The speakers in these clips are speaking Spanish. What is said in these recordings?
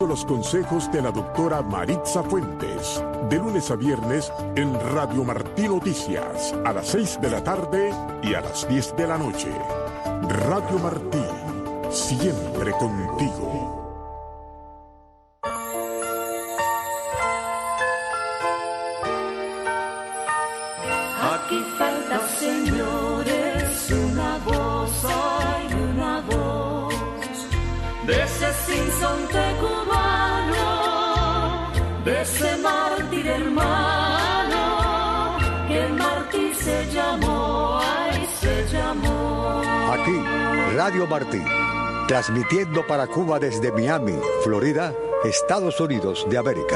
Los consejos de la doctora Maritza Fuentes, de lunes a viernes en Radio Martí Noticias, a las 6 de la tarde y a las 10 de la noche. Radio Martí, siempre contigo. Aquí falta, señores, una voz, hay una voz de ese sinsonte cubano, de ese mártir hermano, que Martí se llamó, ay, se llamó. Aquí, Radio Martí, transmitiendo para Cuba desde Miami, Florida, Estados Unidos de América.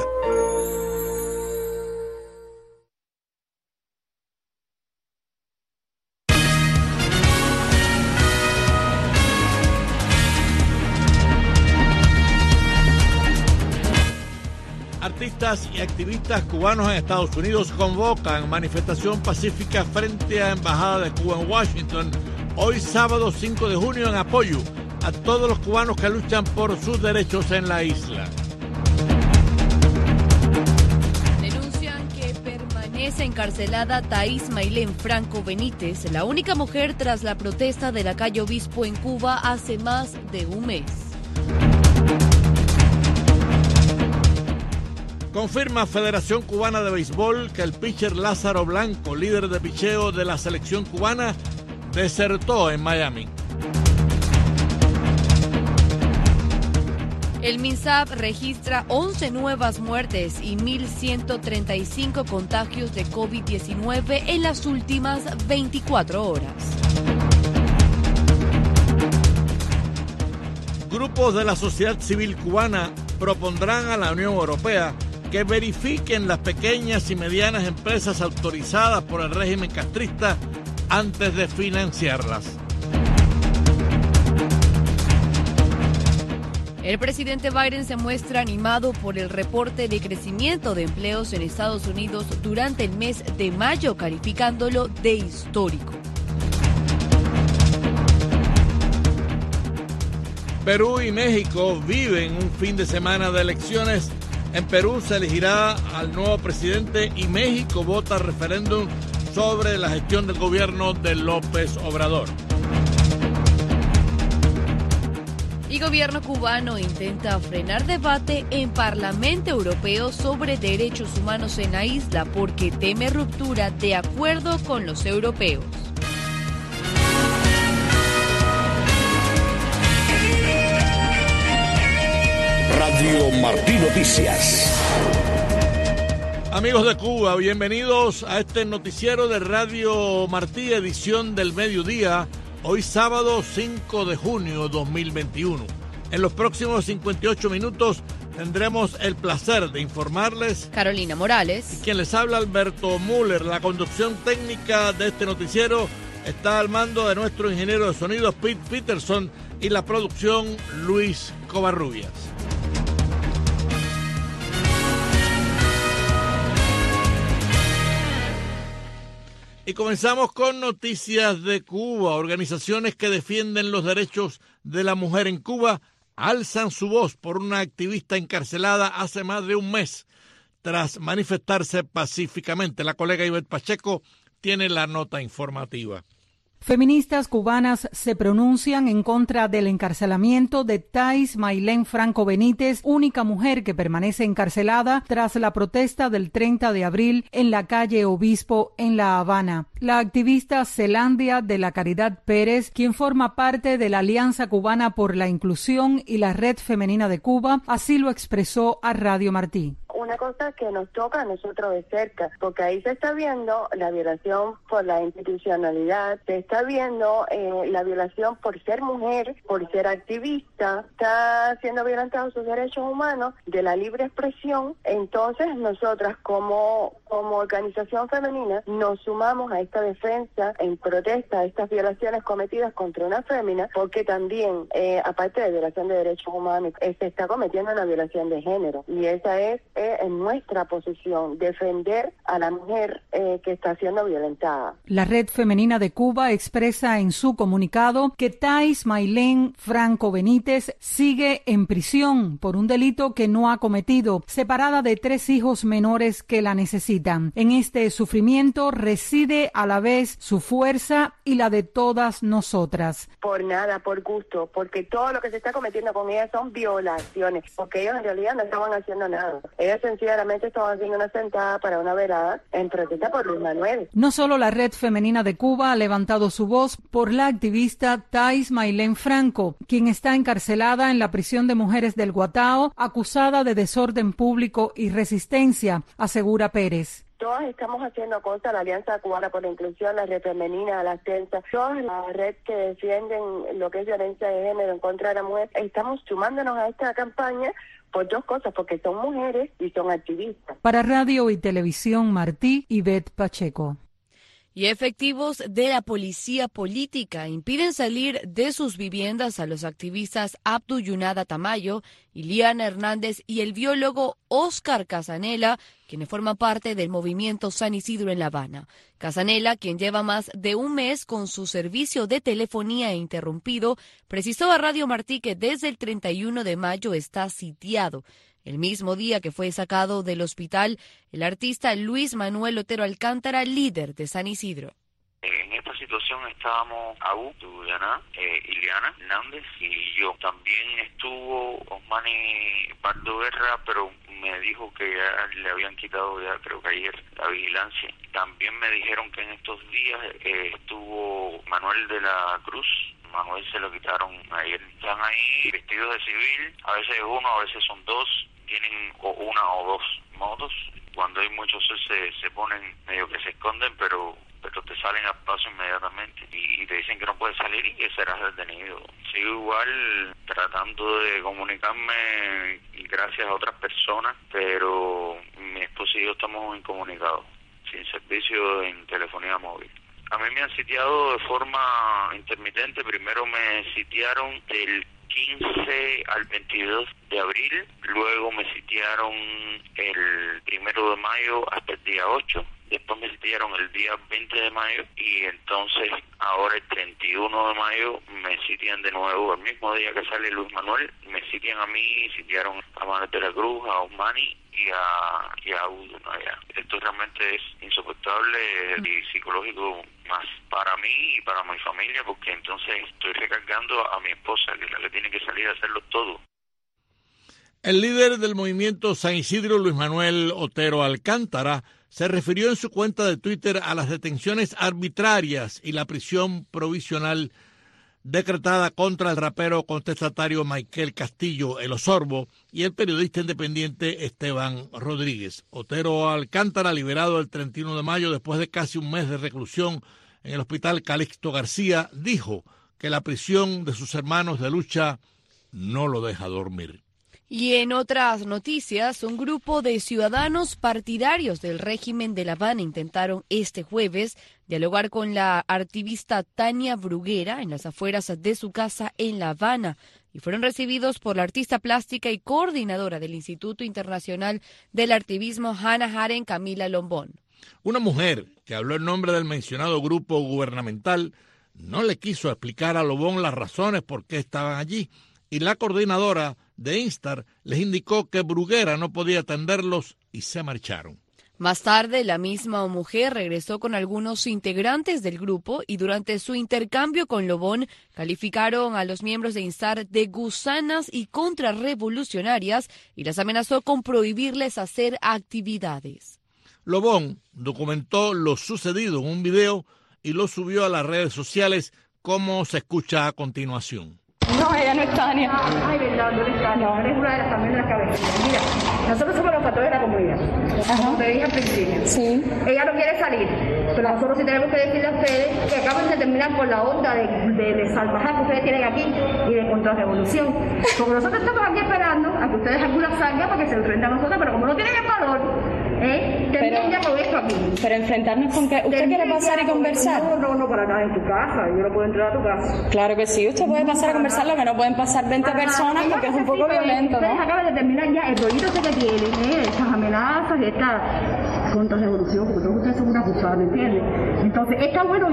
Artistas y activistas cubanos en Estados Unidos convocan manifestación pacífica frente a la Embajada de Cuba en Washington hoy sábado 5 de junio en apoyo a todos los cubanos que luchan por sus derechos en la isla. Denuncian que permanece encarcelada Thais Maylén Franco Benítez, la única mujer tras la protesta de la calle Obispo en Cuba hace más de un mes. Confirma Federación Cubana de Béisbol que el pitcher Lázaro Blanco, líder de picheo de la selección cubana, desertó en Miami. El MINSAP registra 11 nuevas muertes y 1.135 contagios de COVID-19 en las últimas 24 horas. Grupos de la sociedad civil cubana propondrán a la Unión Europea que verifiquen las pequeñas y medianas empresas autorizadas por el régimen castrista antes de financiarlas. El presidente Biden se muestra animado por el reporte de crecimiento de empleos en Estados Unidos durante el mes de mayo, calificándolo de histórico. Perú y México viven un fin de semana de elecciones. En Perú se elegirá al nuevo presidente y México vota referéndum sobre la gestión del gobierno de López Obrador. Y gobierno cubano intenta frenar debate en Parlamento Europeo sobre derechos humanos en la isla porque teme ruptura de acuerdo con los europeos. Radio Martí Noticias. Amigos de Cuba, bienvenidos a este noticiero de Radio Martí, edición del mediodía, hoy sábado 5 de junio 2021. En los próximos 58 minutos tendremos el placer de informarles Carolina Morales. Y quien les habla, Alberto Müller. La conducción técnica de este noticiero está al mando de nuestro ingeniero de sonido, Pete Peterson, y la producción, Luis Covarrubias. Y comenzamos con noticias de Cuba. Organizaciones que defienden los derechos de la mujer en Cuba alzan su voz por una activista encarcelada hace más de un mes tras manifestarse pacíficamente. La colega Ivette Pacheco tiene la nota informativa. Feministas cubanas se pronuncian en contra del encarcelamiento de Thais Maylén Franco Benítez, única mujer que permanece encarcelada tras la protesta del 30 de abril en la calle Obispo en La Habana. La activista Zelandia de la Caridad Pérez, quien forma parte de la Alianza Cubana por la Inclusión y la Red Femenina de Cuba, así lo expresó a Radio Martí. Una cosa que nos toca a nosotros de cerca, porque ahí se está viendo la violación por la institucionalidad, se está viendo la violación por ser mujer, por ser activista, está siendo violentados sus derechos humanos de la libre expresión. Entonces nosotras como como organización femenina nos sumamos a esta defensa en protesta a estas violaciones cometidas contra una fémina, porque también, aparte de violación de derechos humanos, se está cometiendo una violación de género. Y esa es nuestra posición, defender a la mujer que está siendo violentada. La Red Femenina de Cuba expresa en su comunicado que Thais Maylene Franco Benítez sigue en prisión por un delito que no ha cometido, separada de 3 hijos menores que la necesitan. En este sufrimiento reside a la vez su fuerza y la de todas nosotras. Por nada, por gusto, porque todo lo que se está cometiendo con ellas son violaciones, porque ellos en realidad no estaban haciendo nada. Ellas sencillamente estaban haciendo una sentada para una velada en protesta por Luis Manuel. No solo la Red Femenina de Cuba ha levantado su voz por la activista Thais Maylene Franco, quien está encarcelada en la prisión de mujeres del Guatao, acusada de desorden público y resistencia, asegura Pérez. Todas estamos haciendo cosas, la Alianza Cubana por la Inclusión, la Red Femenina, la Tensa, todas las redes que defienden lo que es violencia de género en contra de la mujer, estamos sumándonos a esta campaña por 2 cosas, porque son mujeres y son activistas. Para Radio y Televisión Martí, Ivette Pacheco. Y efectivos de la policía política impiden salir de sus viviendas a los activistas Abdu Yunada Tamayo, Iliana Hernández y el biólogo Óscar Casanela, quienes forman parte del movimiento San Isidro en La Habana. Casanela, quien lleva más de un mes con su servicio de telefonía interrumpido, precisó a Radio Martí que desde el 31 de mayo está sitiado. El mismo día que fue sacado del hospital, el artista Luis Manuel Otero Alcántara, líder de San Isidro. En esta situación estábamos Abdu, Iliana Hernández y yo. También estuvo Osmani Pardo Guerra, pero me dijo que ya le habían quitado ya, creo que ayer, la vigilancia. También me dijeron que en estos días estuvo Manuel de la Cruz. Manuel se lo quitaron ayer. Están ahí vestidos de civil, a veces uno, a veces son 2. Tienen una o 2 motos. Cuando hay muchos se ponen medio que se esconden, pero te salen al paso inmediatamente y te dicen que no puedes salir y que serás detenido. Sigo igual tratando de comunicarme gracias a otras personas, pero mi esposo y yo estamos incomunicados, sin servicio en telefonía móvil. A mí me han sitiado de forma intermitente. Primero me sitiaron del 15 al 22 de abril, luego me sitiaron el 1 de mayo hasta el día 8, después me sitiaron el día 20 de mayo y entonces ahora el 31 de mayo me sitian de nuevo. El mismo día que sale Luis Manuel, me sitian a mí, sitiaron a Manuel de la Cruz, a Osmani y a Udo. Esto realmente es insoportable y psicológico más para mí y para mi familia, porque entonces estoy recargando a mi esposa, que es la que tiene que salir a hacerlo todo. El líder del movimiento San Isidro, Luis Manuel Otero Alcántara, se refirió en su cuenta de Twitter a las detenciones arbitrarias y la prisión provisional decretada contra el rapero contestatario Michael Castillo, el Osorbo, y el periodista independiente Esteban Rodríguez. Otero Alcántara, liberado el 31 de mayo después de casi un mes de reclusión en el hospital Calixto García, dijo que la prisión de sus hermanos de lucha no lo deja dormir. Y en otras noticias, un grupo de ciudadanos partidarios del régimen de La Habana intentaron este jueves dialogar con la activista Tania Bruguera en las afueras de su casa en La Habana y fueron recibidos por la artista plástica y coordinadora del Instituto Internacional del Activismo Hannah Arendt, Camila Lombón. Una mujer que habló en nombre del mencionado grupo gubernamental no le quiso explicar a Lombón las razones por qué estaban allí y la coordinadora de Instar les indicó que Bruguera no podía atenderlos y se marcharon. Más tarde, la misma mujer regresó con algunos integrantes del grupo y durante su intercambio con Lobón calificaron a los miembros de Instar de gusanas y contrarrevolucionarias y las amenazó con prohibirles hacer actividades. Lobón documentó lo sucedido en un video y lo subió a las redes sociales, como se escucha a continuación. No, ella no es Tania. Ay, verdad, no eres Tania, no eres una de las también de las cabecitas. Mira, nosotros somos los pastores de la comunidad, como te dije al principio. Sí. Ella no quiere salir, pero nosotros sí tenemos que decirle a ustedes que acaban de terminar con la onda de salvajada que ustedes tienen aquí y de contrarrevolución. Porque nosotros estamos aquí esperando a que ustedes alguna salgan para que se enfrenten a nosotros, pero como no tienen el valor, terminan ya con esto aquí. Pero enfrentarnos con que usted quiere pasar y conversar. No, para acá en tu casa, yo no puedo entrar a tu casa. Claro que sí, usted puede pasar a conversar, lo que no pueden pasar 20 personas porque es un poco violento, ¿no? Ustedes acaban de terminar ya el rollito ese que tienen, estas amenazas y esta contrarrevolución, porque todos ustedes son una acusada, ¿me entiendes? Entonces, está bueno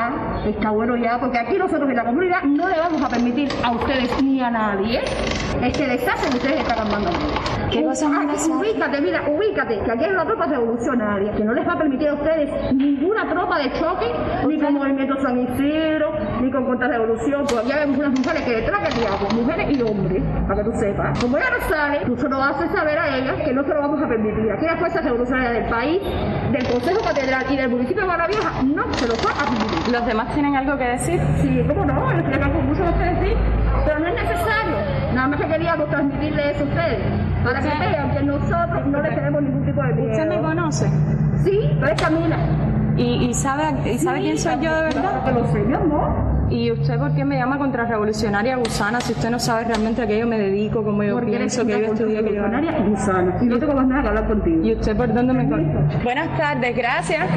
ya, porque aquí nosotros en la comunidad no le vamos a permitir a ustedes ni a nadie este desastre que ustedes están armando. ¿Qué vas a amenazar? Ubícate, que aquí hay una tropa revolucionaria que no les va a permitir a ustedes ninguna tropa de choque, ni con Movimiento San Isidro, ni con contrarrevolución. Todavía vemos unas mujeres que detrás que diablos, mujeres y hombres, para que tú sepas. Como ella no sale, tú se lo haces saber a ellas que no se lo vamos a permitir. Aquí las fuerzas revolucionarias del país, del Consejo Catedral y del municipio de Barravieja no se lo va a permitir. ¿Los demás tienen algo que decir? Sí, ¿cómo no? Yo estoy acá con muchos de ustedes, sí. Pero no es necesario. Nada más que queríamos transmitirle eso a ustedes. Para que vean que nosotros no le tenemos ningún tipo de miedo. ¿Usted me conoce? Sí, tú eres Camila. ¿Y sabe quién soy yo de verdad? Que lo sé, mi amor. ¿Y usted por qué me llama contrarrevolucionaria gusana si usted no sabe realmente a qué yo me dedico, cómo yo pienso, que yo estudié, que yo hago? Gusana. Y no tengo más nada que hablar contigo. ¿Y usted por dónde me conoce? Buenas tardes, gracias.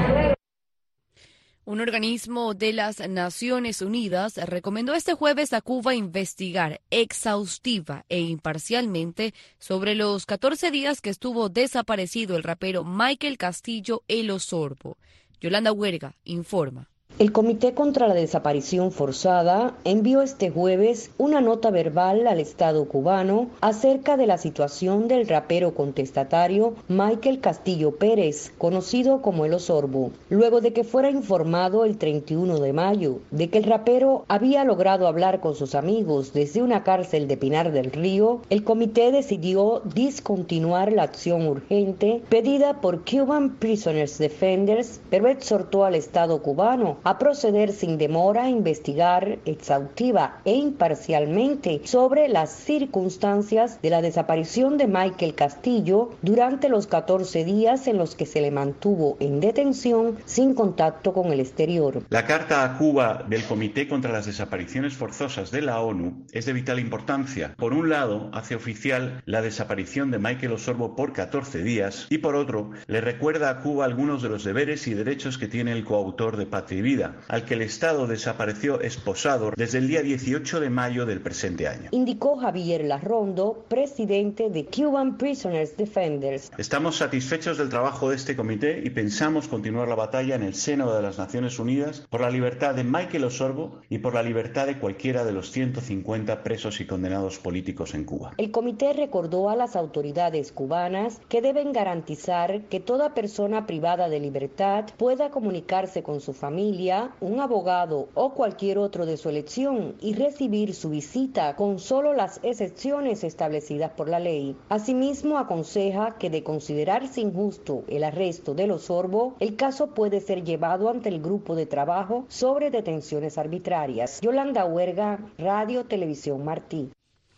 Un organismo de las Naciones Unidas recomendó este jueves a Cuba investigar exhaustiva e imparcialmente sobre los 14 días que estuvo desaparecido el rapero Michael Castillo El Osorbo. Yolanda Huerga informa. El Comité contra la Desaparición Forzada envió este jueves una nota verbal al Estado cubano acerca de la situación del rapero contestatario Michael Castillo Pérez, conocido como El Osorbo, luego de que fuera informado el 31 de mayo de que el rapero había logrado hablar con sus amigos desde una cárcel de Pinar del Río. El comité decidió discontinuar la acción urgente pedida por Cuban Prisoners Defenders, pero exhortó al Estado cubano a proceder sin demora a investigar exhaustiva e imparcialmente sobre las circunstancias de la desaparición de Michael Castillo durante los 14 días en los que se le mantuvo en detención sin contacto con el exterior. La carta a Cuba del Comité contra las Desapariciones Forzosas de la ONU es de vital importancia. Por un lado, hace oficial la desaparición de Michael Osorbo por 14 días y por otro, le recuerda a Cuba algunos de los deberes y derechos que tiene el coautor de Patria y Vida, al que el Estado desapareció esposado desde el día 18 de mayo del presente año. Indicó Javier Larrondo, presidente de Cuban Prisoners Defenders. Estamos satisfechos del trabajo de este comité y pensamos continuar la batalla en el seno de las Naciones Unidas por la libertad de Michael Osorbo y por la libertad de cualquiera de los 150 presos y condenados políticos en Cuba. El comité recordó a las autoridades cubanas que deben garantizar que toda persona privada de libertad pueda comunicarse con su familia, un abogado o cualquier otro de su elección y recibir su visita con solo las excepciones establecidas por la ley. Asimismo, aconseja que de considerarse injusto el arresto del Osorbo, el caso puede ser llevado ante el grupo de trabajo sobre detenciones arbitrarias. Yolanda Huerga, Radio Televisión Martí.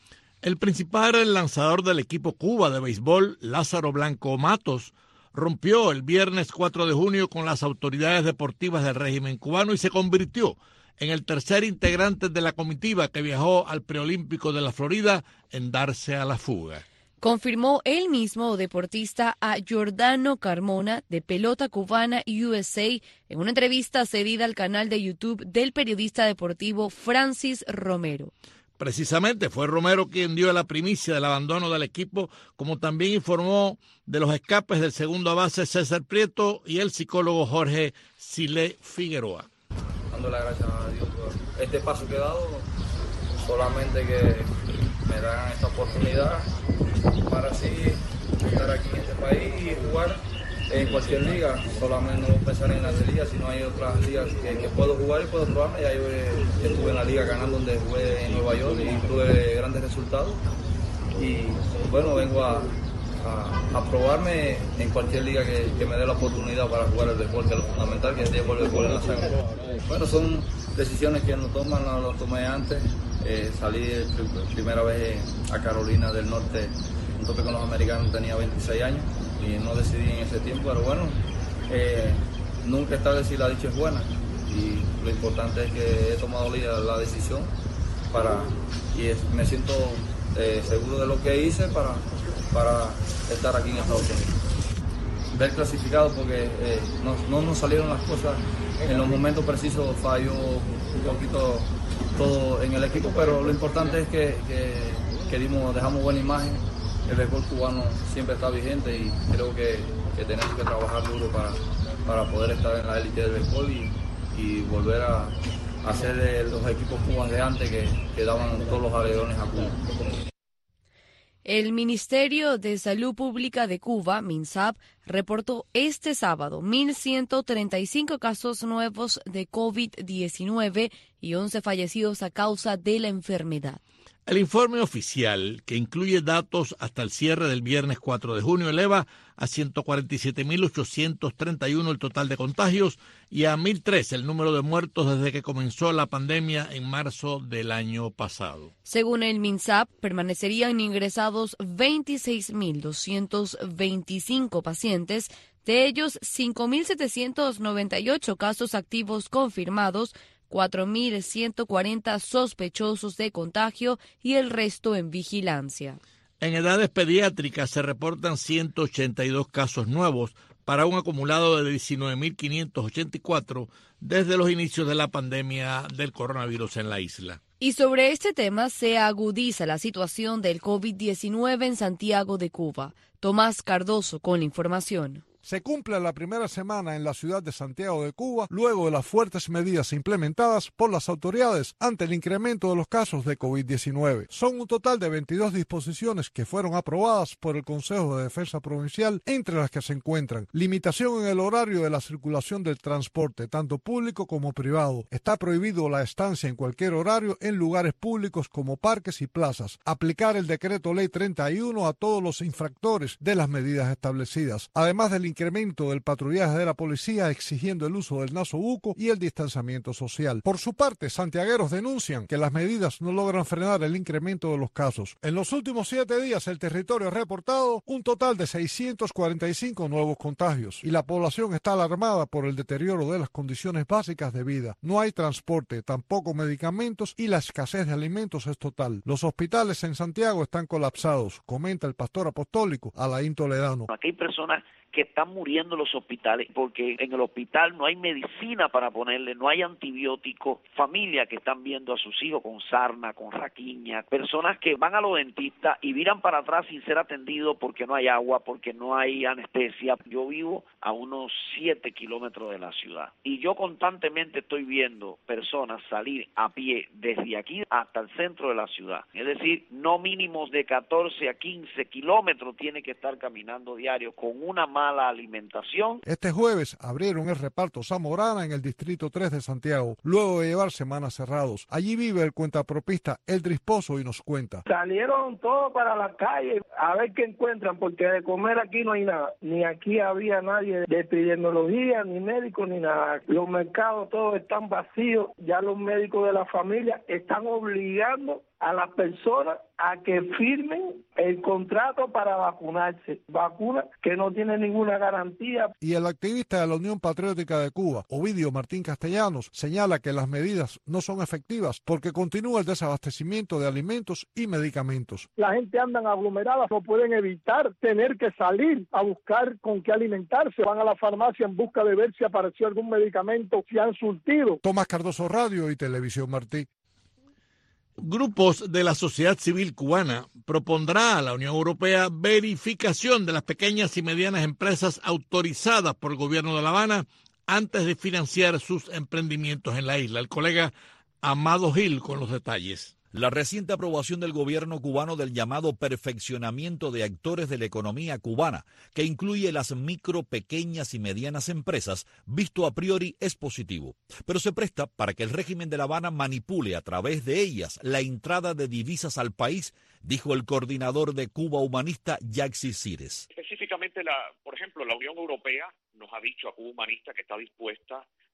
El principal lanzador del equipo Cuba de béisbol, Lázaro Blanco Matos, rompió el viernes 4 de junio con las autoridades deportivas del régimen cubano y se convirtió en el tercer integrante de la comitiva que viajó al preolímpico de la Florida en darse a la fuga. Confirmó el mismo deportista a Giordano Carmona de Pelota Cubana USA en una entrevista cedida al canal de YouTube del periodista deportivo Francis Romero. Precisamente fue Romero quien dio la primicia del abandono del equipo, como también informó de los escapes del segundo base César Prieto y el psicólogo Jorge Silé Figueroa. Dando las gracias a Dios por este paso que he dado, solamente que me dan esta oportunidad para así estar aquí en este país y jugar en cualquier liga, solamente no pensar en las ligas, sino hay otras ligas que puedo jugar y puedo probarme. Ya yo estuve en la liga ganando donde jugué en Nueva York y tuve grandes resultados y bueno, vengo a probarme en cualquier liga que me dé la oportunidad para jugar el deporte, lo fundamental que es el deporte en la sangre. Bueno, son decisiones que no toman, no lo tomé antes, salí primera vez a Carolina del Norte, un tope con los americanos, tenía 26 años y no decidí en ese tiempo, pero bueno, nunca es tarde si la dicha es buena y lo importante es que he tomado la decisión me siento seguro de lo que hice para estar aquí en Estados Unidos. Ver clasificado porque no nos salieron las cosas en los momentos precisos, falló un poquito todo en el equipo, pero lo importante es que dejamos buena imagen. El béisbol cubano siempre está vigente y creo que tenemos que trabajar duro para poder estar en la élite del béisbol y volver a ser de los equipos cubanos de antes que daban todos los alerones a Cuba. El Ministerio de Salud Pública de Cuba, MINSAP, reportó este sábado 1.135 casos nuevos de COVID-19 y 11 fallecidos a causa de la enfermedad. El informe oficial, que incluye datos hasta el cierre del viernes 4 de junio, eleva a 147.831 el total de contagios y a 1.003 el número de muertos desde que comenzó la pandemia en marzo del año pasado. Según el MINSAP, permanecerían ingresados 26.225 pacientes, de ellos 5.798 casos activos confirmados, 4.140 sospechosos de contagio y el resto en vigilancia. En edades pediátricas se reportan 182 casos nuevos para un acumulado de 19.584 desde los inicios de la pandemia del coronavirus en la isla. Y sobre este tema se agudiza la situación del COVID-19 en Santiago de Cuba. Tomás Cardoso con la información. Se cumple la primera semana en la ciudad de Santiago de Cuba, luego de las fuertes medidas implementadas por las autoridades ante el incremento de los casos de COVID-19. Son un total de 22 disposiciones que fueron aprobadas por el Consejo de Defensa Provincial, entre las que se encuentran limitación en el horario de la circulación del transporte, tanto público como privado. Está prohibido la estancia en cualquier horario en lugares públicos como parques y plazas. Aplicar el Decreto Ley 31 a todos los infractores de las medidas establecidas, además del incremento del patrullaje de la policía exigiendo el uso del nasobuco y el distanciamiento social. Por su parte, santiagueros denuncian que las medidas no logran frenar el incremento de los casos. En los últimos 7 días el territorio ha reportado un total de 645 nuevos contagios y la población está alarmada por el deterioro de las condiciones básicas de vida. No hay transporte, tampoco medicamentos y la escasez de alimentos es total. Los hospitales en Santiago están colapsados, comenta el pastor apostólico Alain Toledano. Aquí hay personas que están muriendo en los hospitales porque en el hospital no hay medicina para ponerle, no hay antibióticos, familias que están viendo a sus hijos con sarna, con raquiña, personas que van a los dentistas y viran para atrás sin ser atendidos porque no hay agua, porque no hay anestesia. Yo vivo a unos 7 kilómetros de la ciudad y yo constantemente estoy viendo personas salir a pie desde aquí hasta el centro de la ciudad. Es decir, no mínimos de 14 a 15 kilómetros tiene que estar caminando diario con una mala alimentación. Este jueves abrieron el reparto Zamorana en el Distrito 3 de Santiago, luego de llevar semanas cerrados. Allí vive el cuentapropista Eldris Pozo y nos cuenta. Salieron todos para la calle a ver qué encuentran, porque de comer aquí no hay nada. Ni aquí había nadie de epidemiología, ni médico, ni nada. Los mercados todos están vacíos. Ya los médicos de la familia están obligando a las personas a que firmen el contrato para vacunarse. Vacunas que no tienen ninguna garantía. Y el activista de la Unión Patriótica de Cuba, Ovidio Martín Castellanos, señala que las medidas no son efectivas porque continúa el desabastecimiento de alimentos y medicamentos. La gente anda aglomerada, no pueden evitar tener que salir a buscar con qué alimentarse. Van a la farmacia en busca de ver si apareció algún medicamento, si han surtido. Tomás Cardoso, Radio y Televisión Martí. Grupos de la sociedad civil cubana propondrá a la Unión Europea verificación de las pequeñas y medianas empresas autorizadas por el gobierno de La Habana antes de financiar sus emprendimientos en la isla. El colega Amado Gil con los detalles. La reciente aprobación del gobierno cubano del llamado perfeccionamiento de actores de la economía cubana, que incluye las micro, pequeñas y medianas empresas, visto a priori es positivo, pero se presta para que el régimen de La Habana manipule a través de ellas la entrada de divisas al país, dijo el coordinador de Cuba Humanista, Yaxi Cires. Específicamente, por ejemplo, la Unión Europea nos ha dicho a Cuba Humanista que está dispuesta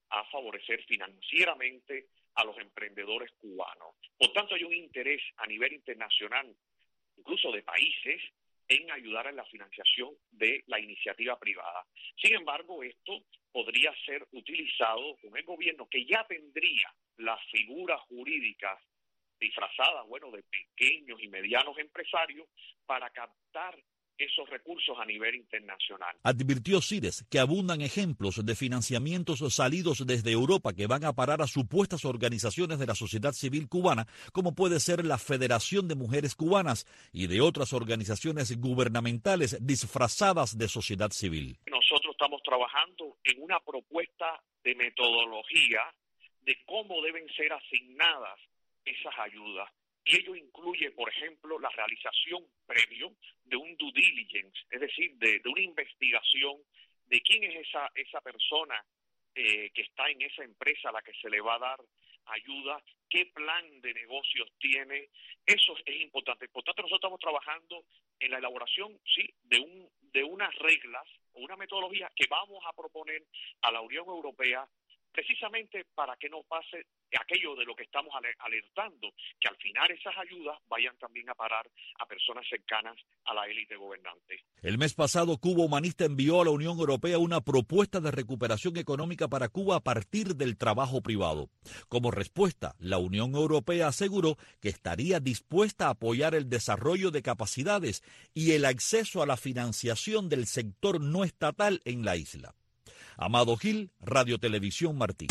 a favorecer financieramente a los emprendedores cubanos. Por tanto, hay un interés a nivel internacional, incluso de países, en ayudar en la financiación de la iniciativa privada. Sin embargo, esto podría ser utilizado con el gobierno, que ya tendría las figuras jurídicas disfrazadas, de pequeños y medianos empresarios, para captar esos recursos a nivel internacional. Advirtió Cires que abundan ejemplos de financiamientos salidos desde Europa que van a parar a supuestas organizaciones de la sociedad civil cubana, como puede ser la Federación de Mujeres Cubanas y de otras organizaciones gubernamentales disfrazadas de sociedad civil. Nosotros estamos trabajando en una propuesta de metodología de cómo deben ser asignadas esas ayudas. Y ello incluye, por ejemplo, la realización previo de un due diligence, es decir, de una investigación de quién es esa persona que está en esa empresa a la que se le va a dar ayuda, qué plan de negocios tiene. Eso es importante. Por tanto, nosotros estamos trabajando en la elaboración, sí, de unas reglas o una metodología que vamos a proponer a la Unión Europea, precisamente para que no pase aquello de lo que estamos alertando, que al final esas ayudas vayan también a parar a personas cercanas a la élite gobernante. El mes pasado, Cuba Humanista envió a la Unión Europea una propuesta de recuperación económica para Cuba a partir del trabajo privado. Como respuesta, la Unión Europea aseguró que estaría dispuesta a apoyar el desarrollo de capacidades y el acceso a la financiación del sector no estatal en la isla. Amado Gil, Radio Televisión Martí.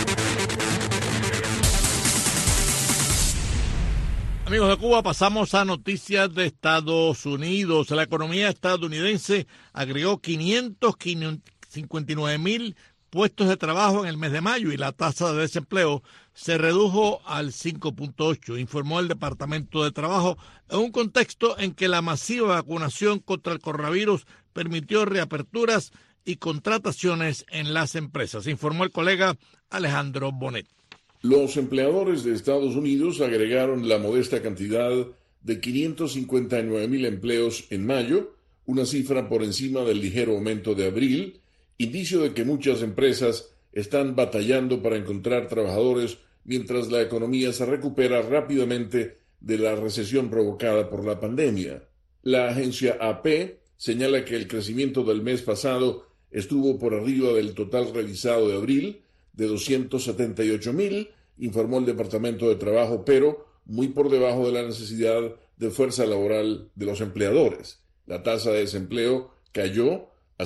Amigos de Cuba, pasamos a noticias de Estados Unidos. La economía estadounidense agregó 559,000 puestos de trabajo en el mes de mayo y la tasa de desempleo se redujo al 5.8, informó el Departamento de Trabajo, en un contexto en que la masiva vacunación contra el coronavirus permitió reaperturas y contrataciones en las empresas, informó el colega Alejandro Bonet. Los empleadores de Estados Unidos agregaron la modesta cantidad de 559,000 empleos en mayo, una cifra por encima del ligero aumento de abril, indicio de que muchas empresas están batallando para encontrar trabajadores mientras la economía se recupera rápidamente de la recesión provocada por la pandemia. La agencia AP señala que el crecimiento del mes pasado estuvo por arriba del total revisado de abril, de 278,000, informó el Departamento de Trabajo, pero muy por debajo de la necesidad de fuerza laboral de los empleadores. La tasa de desempleo cayó a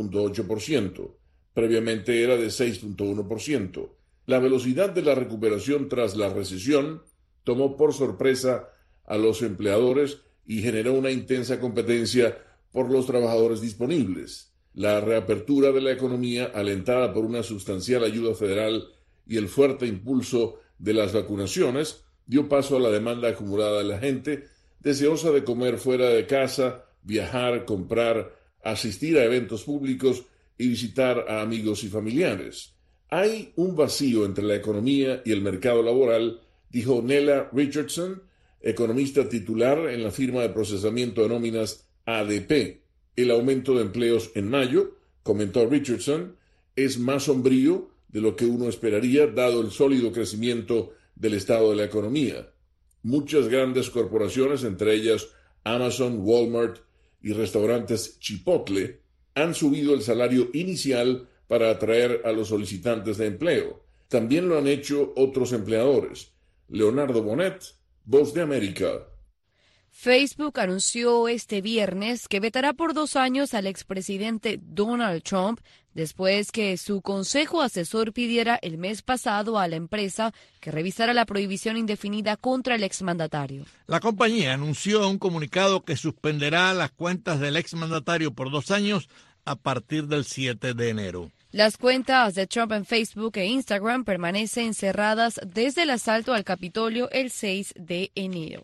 5.8%, previamente era de 6.1%. La velocidad de la recuperación tras la recesión tomó por sorpresa a los empleadores y generó una intensa competencia por los trabajadores disponibles. La reapertura de la economía, alentada por una sustancial ayuda federal y el fuerte impulso de las vacunaciones, dio paso a la demanda acumulada de la gente, deseosa de comer fuera de casa, viajar, comprar, asistir a eventos públicos y visitar a amigos y familiares. Hay un vacío entre la economía y el mercado laboral, dijo Nela Richardson, economista titular en la firma de procesamiento de nóminas ADP. El aumento de empleos en mayo, comentó Richardson, es más sombrío de lo que uno esperaría dado el sólido crecimiento del estado de la economía. Muchas grandes corporaciones, entre ellas Amazon, Walmart y restaurantes Chipotle, han subido el salario inicial para atraer a los solicitantes de empleo. También lo han hecho otros empleadores. Leonardo Bonet, Voz de América. Facebook anunció este viernes que vetará por 2 años al expresidente Donald Trump después que su consejo asesor pidiera el mes pasado a la empresa que revisara la prohibición indefinida contra el exmandatario. La compañía anunció en un comunicado que suspenderá las cuentas del exmandatario por 2 años a partir del 7 de enero. Las cuentas de Trump en Facebook e Instagram permanecen cerradas desde el asalto al Capitolio el 6 de enero.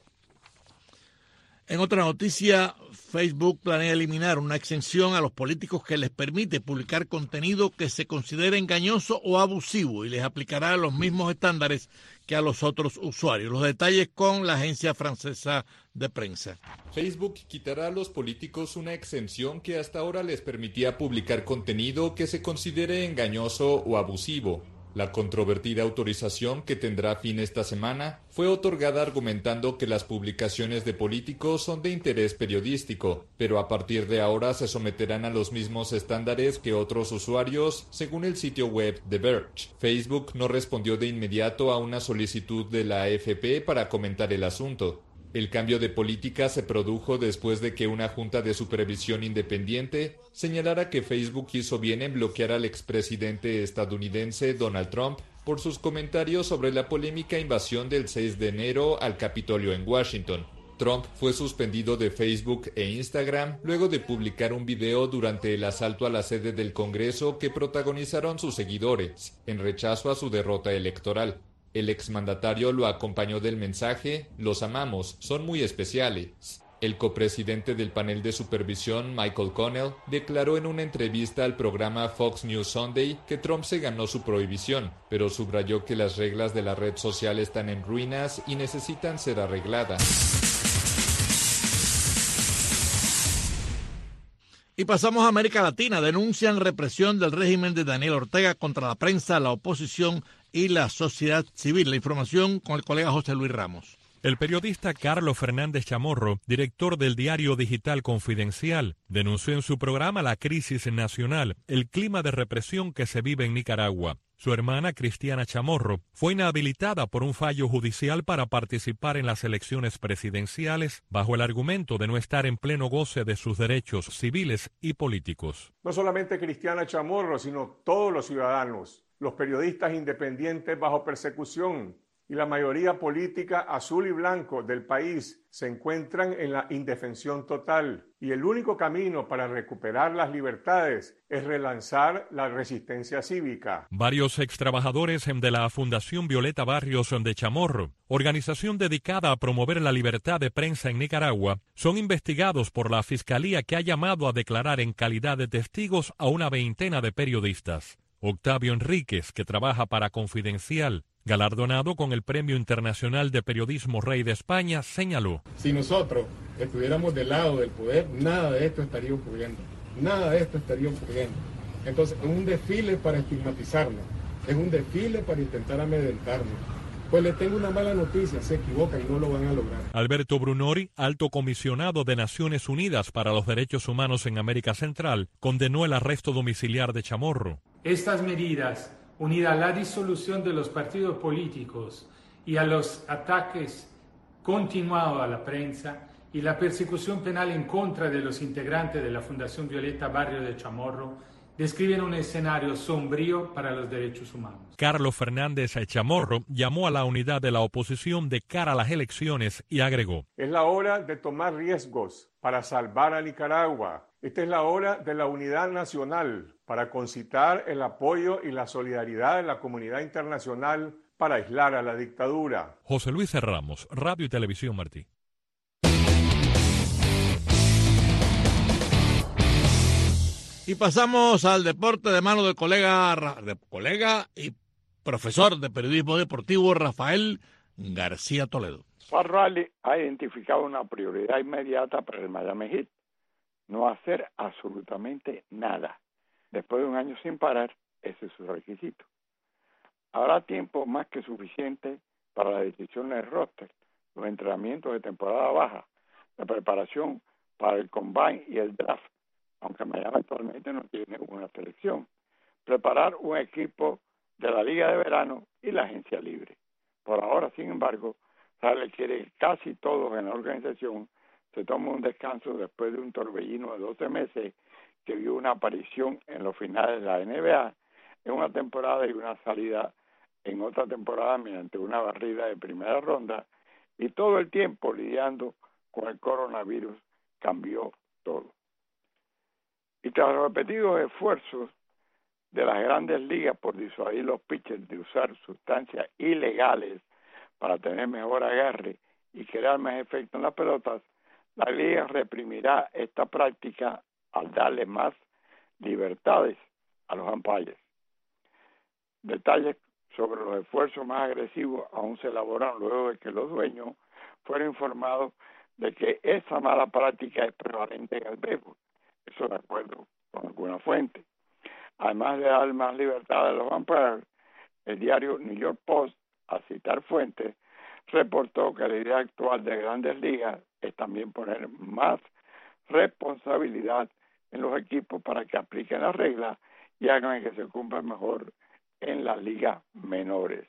En otra noticia, Facebook planea eliminar una exención a los políticos que les permite publicar contenido que se considere engañoso o abusivo y les aplicará los mismos estándares que a los otros usuarios. Los detalles con la agencia francesa de prensa. Facebook quitará a los políticos una exención que hasta ahora les permitía publicar contenido que se considere engañoso o abusivo. La controvertida autorización, que tendrá fin esta semana, fue otorgada argumentando que las publicaciones de políticos son de interés periodístico, pero a partir de ahora se someterán a los mismos estándares que otros usuarios, según el sitio web The Verge. Facebook no respondió de inmediato a una solicitud de la AFP para comentar el asunto. El cambio de política se produjo después de que una junta de supervisión independiente señalara que Facebook hizo bien en bloquear al expresidente estadounidense Donald Trump por sus comentarios sobre la polémica invasión del 6 de enero al Capitolio en Washington. Trump fue suspendido de Facebook e Instagram luego de publicar un video durante el asalto a la sede del Congreso que protagonizaron sus seguidores, en rechazo a su derrota electoral. El exmandatario lo acompañó del mensaje: "Los amamos, son muy especiales". El copresidente del panel de supervisión, Michael Connell, declaró en una entrevista al programa Fox News Sunday que Trump se ganó su prohibición, pero subrayó que las reglas de la red social están en ruinas y necesitan ser arregladas. Y pasamos a América Latina. Denuncian represión del régimen de Daniel Ortega contra la prensa, la oposición y la sociedad civil. La información con el colega José Luis Ramos. El periodista Carlos Fernández Chamorro, director del diario digital Confidencial, denunció en su programa La Crisis Nacional, el clima de represión que se vive en Nicaragua. Su hermana, Cristiana Chamorro, fue inhabilitada por un fallo judicial para participar en las elecciones presidenciales bajo el argumento de no estar en pleno goce de sus derechos civiles y políticos. No solamente Cristiana Chamorro, sino todos los ciudadanos, los periodistas independientes bajo persecución y la mayoría política azul y blanco del país se encuentran en la indefensión total. Y el único camino para recuperar las libertades es relanzar la resistencia cívica. Varios extrabajadores de la Fundación Violeta Barrios de Chamorro, organización dedicada a promover la libertad de prensa en Nicaragua, son investigados por la Fiscalía, que ha llamado a declarar en calidad de testigos a una veintena de periodistas. Octavio Enríquez, que trabaja para Confidencial, galardonado con el Premio Internacional de Periodismo Rey de España, señaló: si nosotros estuviéramos del lado del poder, nada de esto estaría ocurriendo. Nada de esto estaría ocurriendo. Entonces, es un desfile para estigmatizarnos, es un desfile para intentar amedrentarnos. Pues les tengo una mala noticia, se equivocan y no lo van a lograr. Alberto Brunori, alto comisionado de Naciones Unidas para los Derechos Humanos en América Central, condenó el arresto domiciliar de Chamorro. Estas medidas, unidas a la disolución de los partidos políticos y a los ataques continuados a la prensa y la persecución penal en contra de los integrantes de la Fundación Violeta Barrios de Chamorro, describen un escenario sombrío para los derechos humanos. Carlos Fernández Chamorro llamó a la unidad de la oposición de cara a las elecciones y agregó: es la hora de tomar riesgos para salvar a Nicaragua. Esta es la hora de la unidad nacional para concitar el apoyo y la solidaridad de la comunidad internacional para aislar a la dictadura. José Luis Ramos, Radio y Televisión Martí. Y pasamos al deporte de mano del colega y profesor de periodismo deportivo Rafael García Toledo. Pat Riley ha identificado una prioridad inmediata para el Miami Heat: no hacer absolutamente nada. Después de un año sin parar, ese es su requisito. Habrá tiempo más que suficiente para la decisión del roster, los entrenamientos de temporada baja, la preparación para el combine y el draft, aunque Miami actualmente no tiene una selección, preparar un equipo de la Liga de Verano y la agencia libre. Por ahora, sin embargo, Riley quiere que casi todos en la organización se tomen un descanso después de un torbellino de 12 meses que vio una aparición en los finales de la NBA en una temporada y una salida en otra temporada mediante una barrida de primera ronda, y todo el tiempo lidiando con el coronavirus cambió todo. Y tras los repetidos esfuerzos de las grandes ligas por disuadir los pitchers de usar sustancias ilegales para tener mejor agarre y crear más efecto en las pelotas, la liga reprimirá esta práctica al darle más libertades a los umpires. Detalles sobre los esfuerzos más agresivos aún se elaboran luego de que los dueños fueron informados de que esa mala práctica es prevalente en el béisbol. Eso de acuerdo con alguna fuente. Además de dar más libertad a los umpires, El diario New York Post, a citar fuentes, reportó que la idea actual de Grandes Ligas es también poner más responsabilidad en los equipos para que apliquen las reglas y hagan que se cumplan mejor en las ligas menores.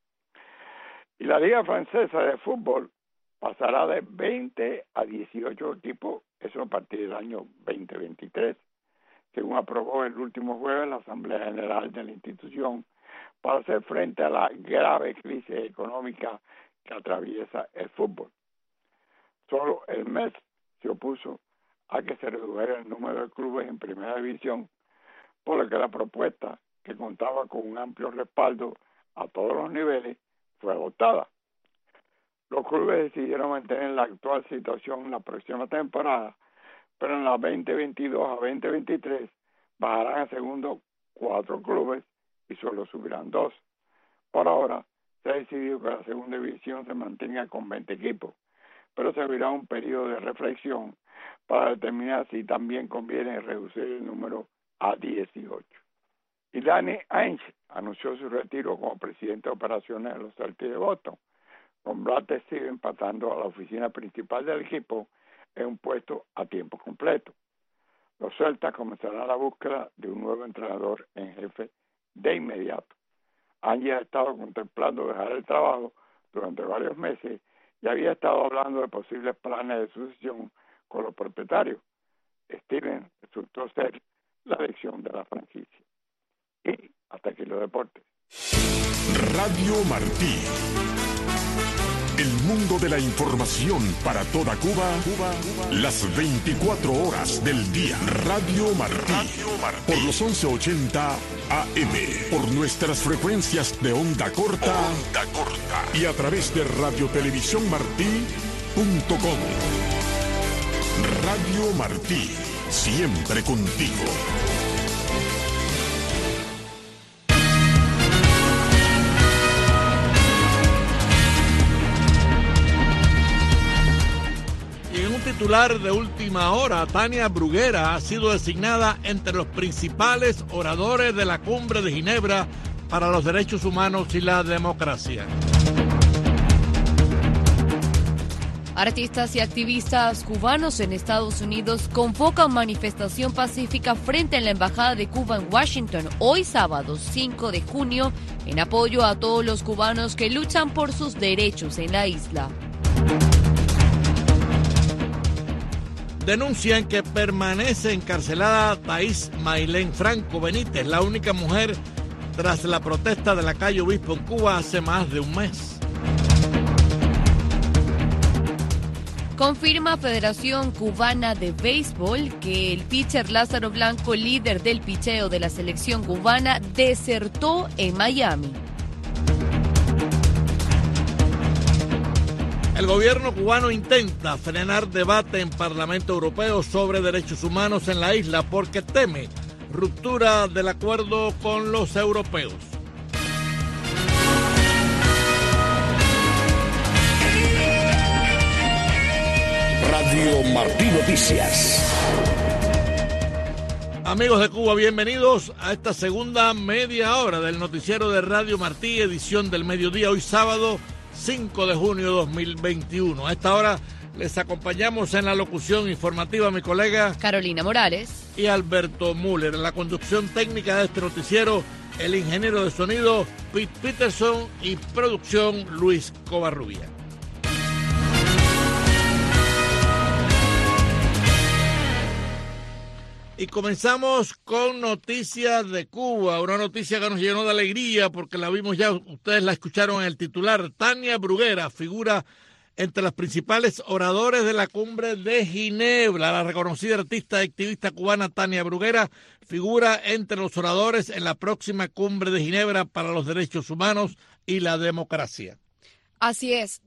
Y la Liga Francesa de Fútbol pasará de 20 a 18 equipos, eso a partir del año 2023, según aprobó el último jueves la Asamblea General de la institución para hacer frente a la grave crisis económica que atraviesa el fútbol. Solo el MES se opuso a que se redujera el número de clubes en primera división, por lo que la propuesta, que contaba con un amplio respaldo a todos los niveles, fue adoptada. Los clubes decidieron mantener la actual situación la próxima temporada, pero en la 2022 a 2023 bajarán a segundo 4 clubes y solo subirán 2. Por ahora, se ha decidido que la segunda división se mantenga con 20 equipos, pero se abrirá un periodo de reflexión para determinar si también conviene reducir el número a 18. Y Danny Ainge anunció su retiro como presidente de operaciones de los Celtics de Boston, con Brad Stevens pasando a la oficina principal del equipo en un puesto a tiempo completo. Los Celtics comenzarán la búsqueda de un nuevo entrenador en jefe de inmediato. Ainge ha estado contemplando dejar el trabajo durante varios meses y había estado hablando de posibles planes de sucesión con los propietarios. Stevens resultó ser la elección de la franquicia. Y hasta aquí los deportes. Radio Martí. El mundo de la información para toda Cuba, las 24 horas del día. Radio Martí. Por los 1180 AM. Por nuestras frecuencias de onda corta. Y a través de radiotelevisiónmartí.com. Radio Martí. Siempre contigo. Titular de última hora, Tania Bruguera ha sido designada entre los principales oradores de la Cumbre de Ginebra para los Derechos Humanos y la Democracia. Artistas y activistas cubanos en Estados Unidos convocan manifestación pacífica frente a la Embajada de Cuba en Washington hoy sábado 5 de junio en apoyo a todos los cubanos que luchan por sus derechos en la isla. Denuncian que permanece encarcelada Thais Maylén Franco Benítez, la única mujer tras la protesta de la calle Obispo en Cuba hace más de un mes. Confirma Federación Cubana de Béisbol que el pitcher Lázaro Blanco, líder del picheo de la selección cubana, desertó en Miami. El gobierno cubano intenta frenar debate en Parlamento Europeo sobre derechos humanos en la isla porque teme ruptura del acuerdo con los europeos. Radio Martí Noticias. Amigos de Cuba, bienvenidos a esta segunda media hora del noticiero de Radio Martí, edición del mediodía, hoy sábado 5 de junio de 2021. A esta hora les acompañamos en la locución informativa mi colega Carolina Morales y Alberto Müller. En la conducción técnica de este noticiero, el ingeniero de sonido Pete Peterson y producción Luis Covarrubia. Y comenzamos con noticias de Cuba, una noticia que nos llenó de alegría porque la vimos ya, ustedes la escucharon en el titular. Tania Bruguera figura entre los principales oradores de la Cumbre de Ginebra. La reconocida artista y activista cubana Tania Bruguera figura entre los oradores en la próxima Cumbre de Ginebra para los Derechos Humanos y la Democracia. Así es.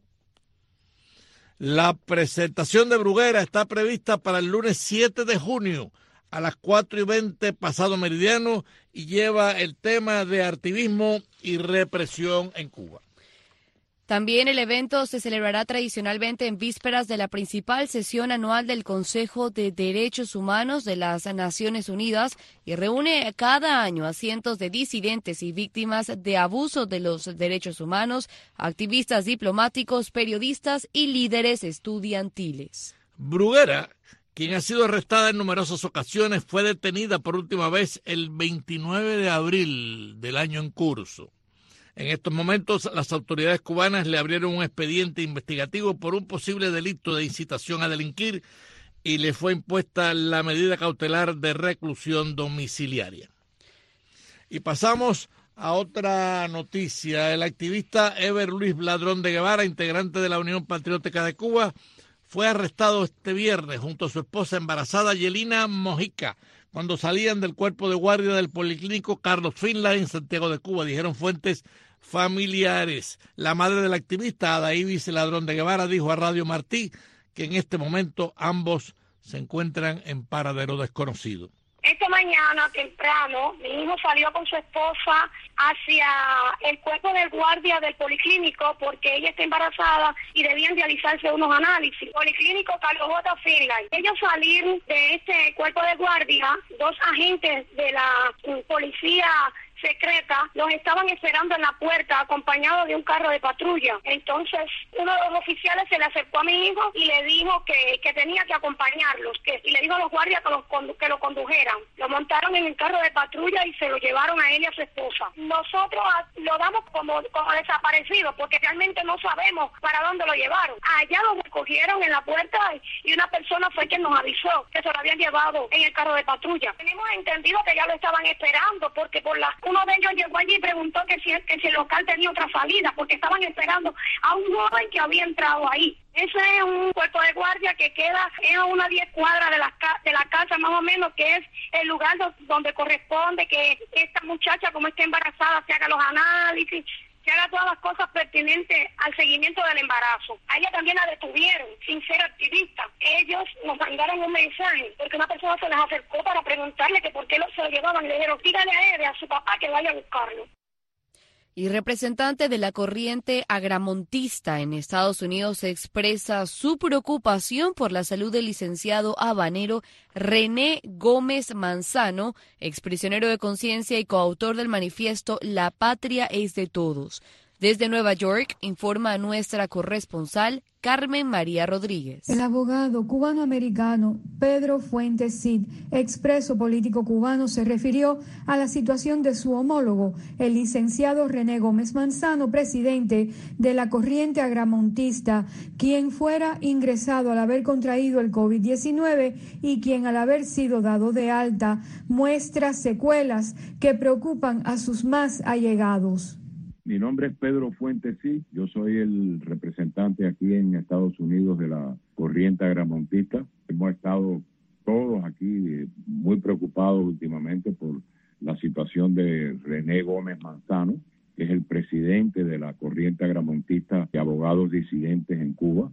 La presentación de Bruguera está prevista para el lunes 7 de junio. A las 4:20 pasado meridiano y lleva el tema de activismo y represión en Cuba. También el evento se celebrará tradicionalmente en vísperas de la principal sesión anual del Consejo de Derechos Humanos de las Naciones Unidas y reúne cada año a cientos de disidentes y víctimas de abuso de los derechos humanos, activistas diplomáticos, periodistas y líderes estudiantiles. Bruguera, quien ha sido arrestada en numerosas ocasiones, fue detenida por última vez el 29 de abril del año en curso. En estos momentos, las autoridades cubanas le abrieron un expediente investigativo por un posible delito de incitación a delinquir y le fue impuesta la medida cautelar de reclusión domiciliaria. Y pasamos a otra noticia. El activista Eber Luis Ladrón de Guevara, integrante de la Unión Patriótica de Cuba, fue arrestado este viernes junto a su esposa embarazada Yelina Mojica cuando salían del cuerpo de guardia del Policlínico Carlos Finlay en Santiago de Cuba, dijeron fuentes familiares. La madre del activista, Ada Ibis Ladrón de Guevara, dijo a Radio Martí que en este momento ambos se encuentran en paradero desconocido. Esta mañana temprano mi hijo salió con su esposa hacia el cuerpo del guardia del Policlínico porque ella está embarazada y debían realizarse unos análisis. Policlínico Carlos J. Finlay. Ellos salieron de este cuerpo de guardia, 2 agentes de la policía secreta los estaban esperando en la puerta acompañados de un carro de patrulla. Entonces uno de los oficiales se le acercó a mi hijo y le dijo que tenía que acompañarlos, y le dijo a los guardias que lo condujeran. Lo montaron en el carro de patrulla y se lo llevaron a él y a su esposa. Nosotros lo damos como desaparecido porque realmente no sabemos para dónde lo llevaron. Allá lo recogieron en la puerta y una persona fue quien nos avisó que se lo habían llevado en el carro de patrulla. Tenemos entendido que ya lo estaban esperando porque uno de ellos llegó allí y preguntó que si el local tenía otra salida porque estaban esperando a un joven que había entrado ahí. Ese es un cuerpo de guardia que queda en unas 10 cuadras de la casa más o menos, que es el lugar donde corresponde que esta muchacha, como está embarazada, se haga los análisis, se haga todas las cosas pertinentes al seguimiento del embarazo. A ella también la detuvieron sin ser activista. Ellos nos mandaron un mensaje porque una persona se les acercó para preguntarle que por qué se lo llevaban. Le dijeron, dígale a él, a su papá, que vaya a buscarlo. Y representante de la corriente agramontista en Estados Unidos expresa su preocupación por la salud del licenciado habanero René Gómez Manzano, exprisionero de conciencia y coautor del manifiesto La Patria es de Todos. Desde Nueva York, informa nuestra corresponsal Carmen María Rodríguez. El abogado cubano-americano Pedro Fuentes Cid, expreso político cubano, se refirió a la situación de su homólogo, el licenciado René Gómez Manzano, presidente de la corriente agramontista, quien fuera ingresado al haber contraído el COVID-19 y quien al haber sido dado de alta muestra secuelas que preocupan a sus más allegados. Mi nombre es Pedro Fuentes Cid, yo soy el representante aquí en Estados Unidos de la corriente agramontista. Hemos estado todos aquí muy preocupados últimamente por la situación de René Gómez Manzano, que es el presidente de la corriente agramontista de abogados disidentes en Cuba.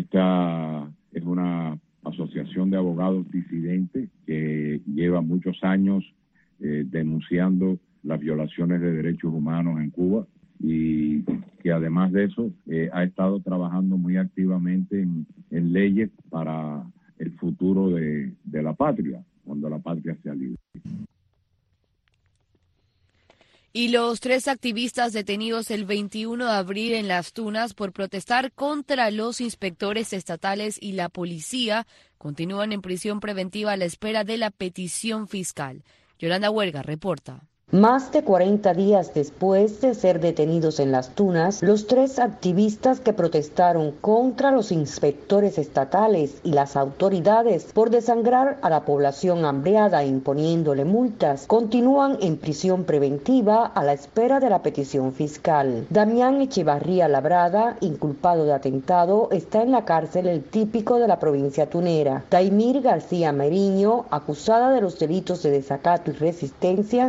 Esta es una asociación de abogados disidentes que lleva muchos años denunciando las violaciones de derechos humanos en Cuba, y que además de eso ha estado trabajando muy activamente en leyes para el futuro de la patria, cuando la patria sea libre. Y los 3 activistas detenidos el 21 de abril en Las Tunas por protestar contra los inspectores estatales y la policía continúan en prisión preventiva a la espera de la petición fiscal. Yolanda Huelga reporta. Más de 40 días después de ser detenidos en Las Tunas, los 3 activistas que protestaron contra los inspectores estatales y las autoridades por desangrar a la población hambreada imponiéndole multas, continúan en prisión preventiva a la espera de la petición fiscal. Damián Echevarría Labrada, inculpado de atentado, está en la cárcel El Típico de la provincia tunera. Taimir García Meriño, acusada de los delitos de desacato y resistencia, se encuentra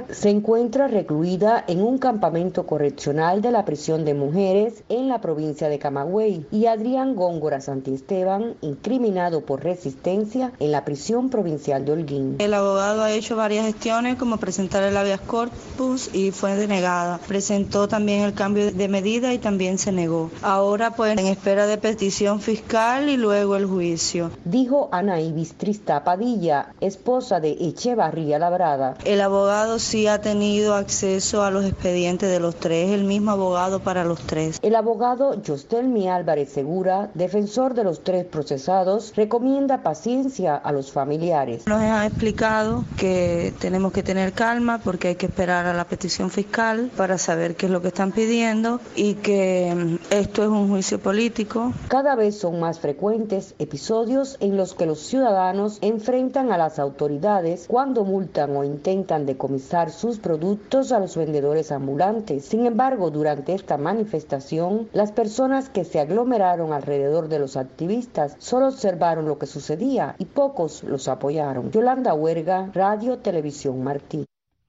encuentra recluida en un campamento correccional de la prisión de mujeres en la provincia de Camagüey, y Adrián Góngora Santiesteban, incriminado por resistencia en la prisión provincial de Holguín. El abogado ha hecho varias gestiones, como presentar el habeas corpus, y fue denegada. Presentó también el cambio de medida y también se negó. Ahora pues en espera de petición fiscal y luego el juicio. Dijo Ana Ibis Trista Padilla, esposa de Echevarría Labrada. El abogado sí ha tenido acceso a los expedientes de los tres, el mismo abogado para los tres. El abogado Yostelmi Álvarez Segura, defensor de los tres procesados, recomienda paciencia a los familiares. Nos han explicado que tenemos que tener calma porque hay que esperar a la petición fiscal para saber qué es lo que están pidiendo y que esto es un juicio político. Cada vez son más frecuentes episodios en los que los ciudadanos enfrentan a las autoridades cuando multan o intentan decomisar sus productos a los vendedores ambulantes. Sin embargo, durante esta manifestación, las personas que se aglomeraron alrededor de los activistas solo observaron lo que sucedía y pocos los apoyaron. Yolanda Huerga, Radio Televisión Martí.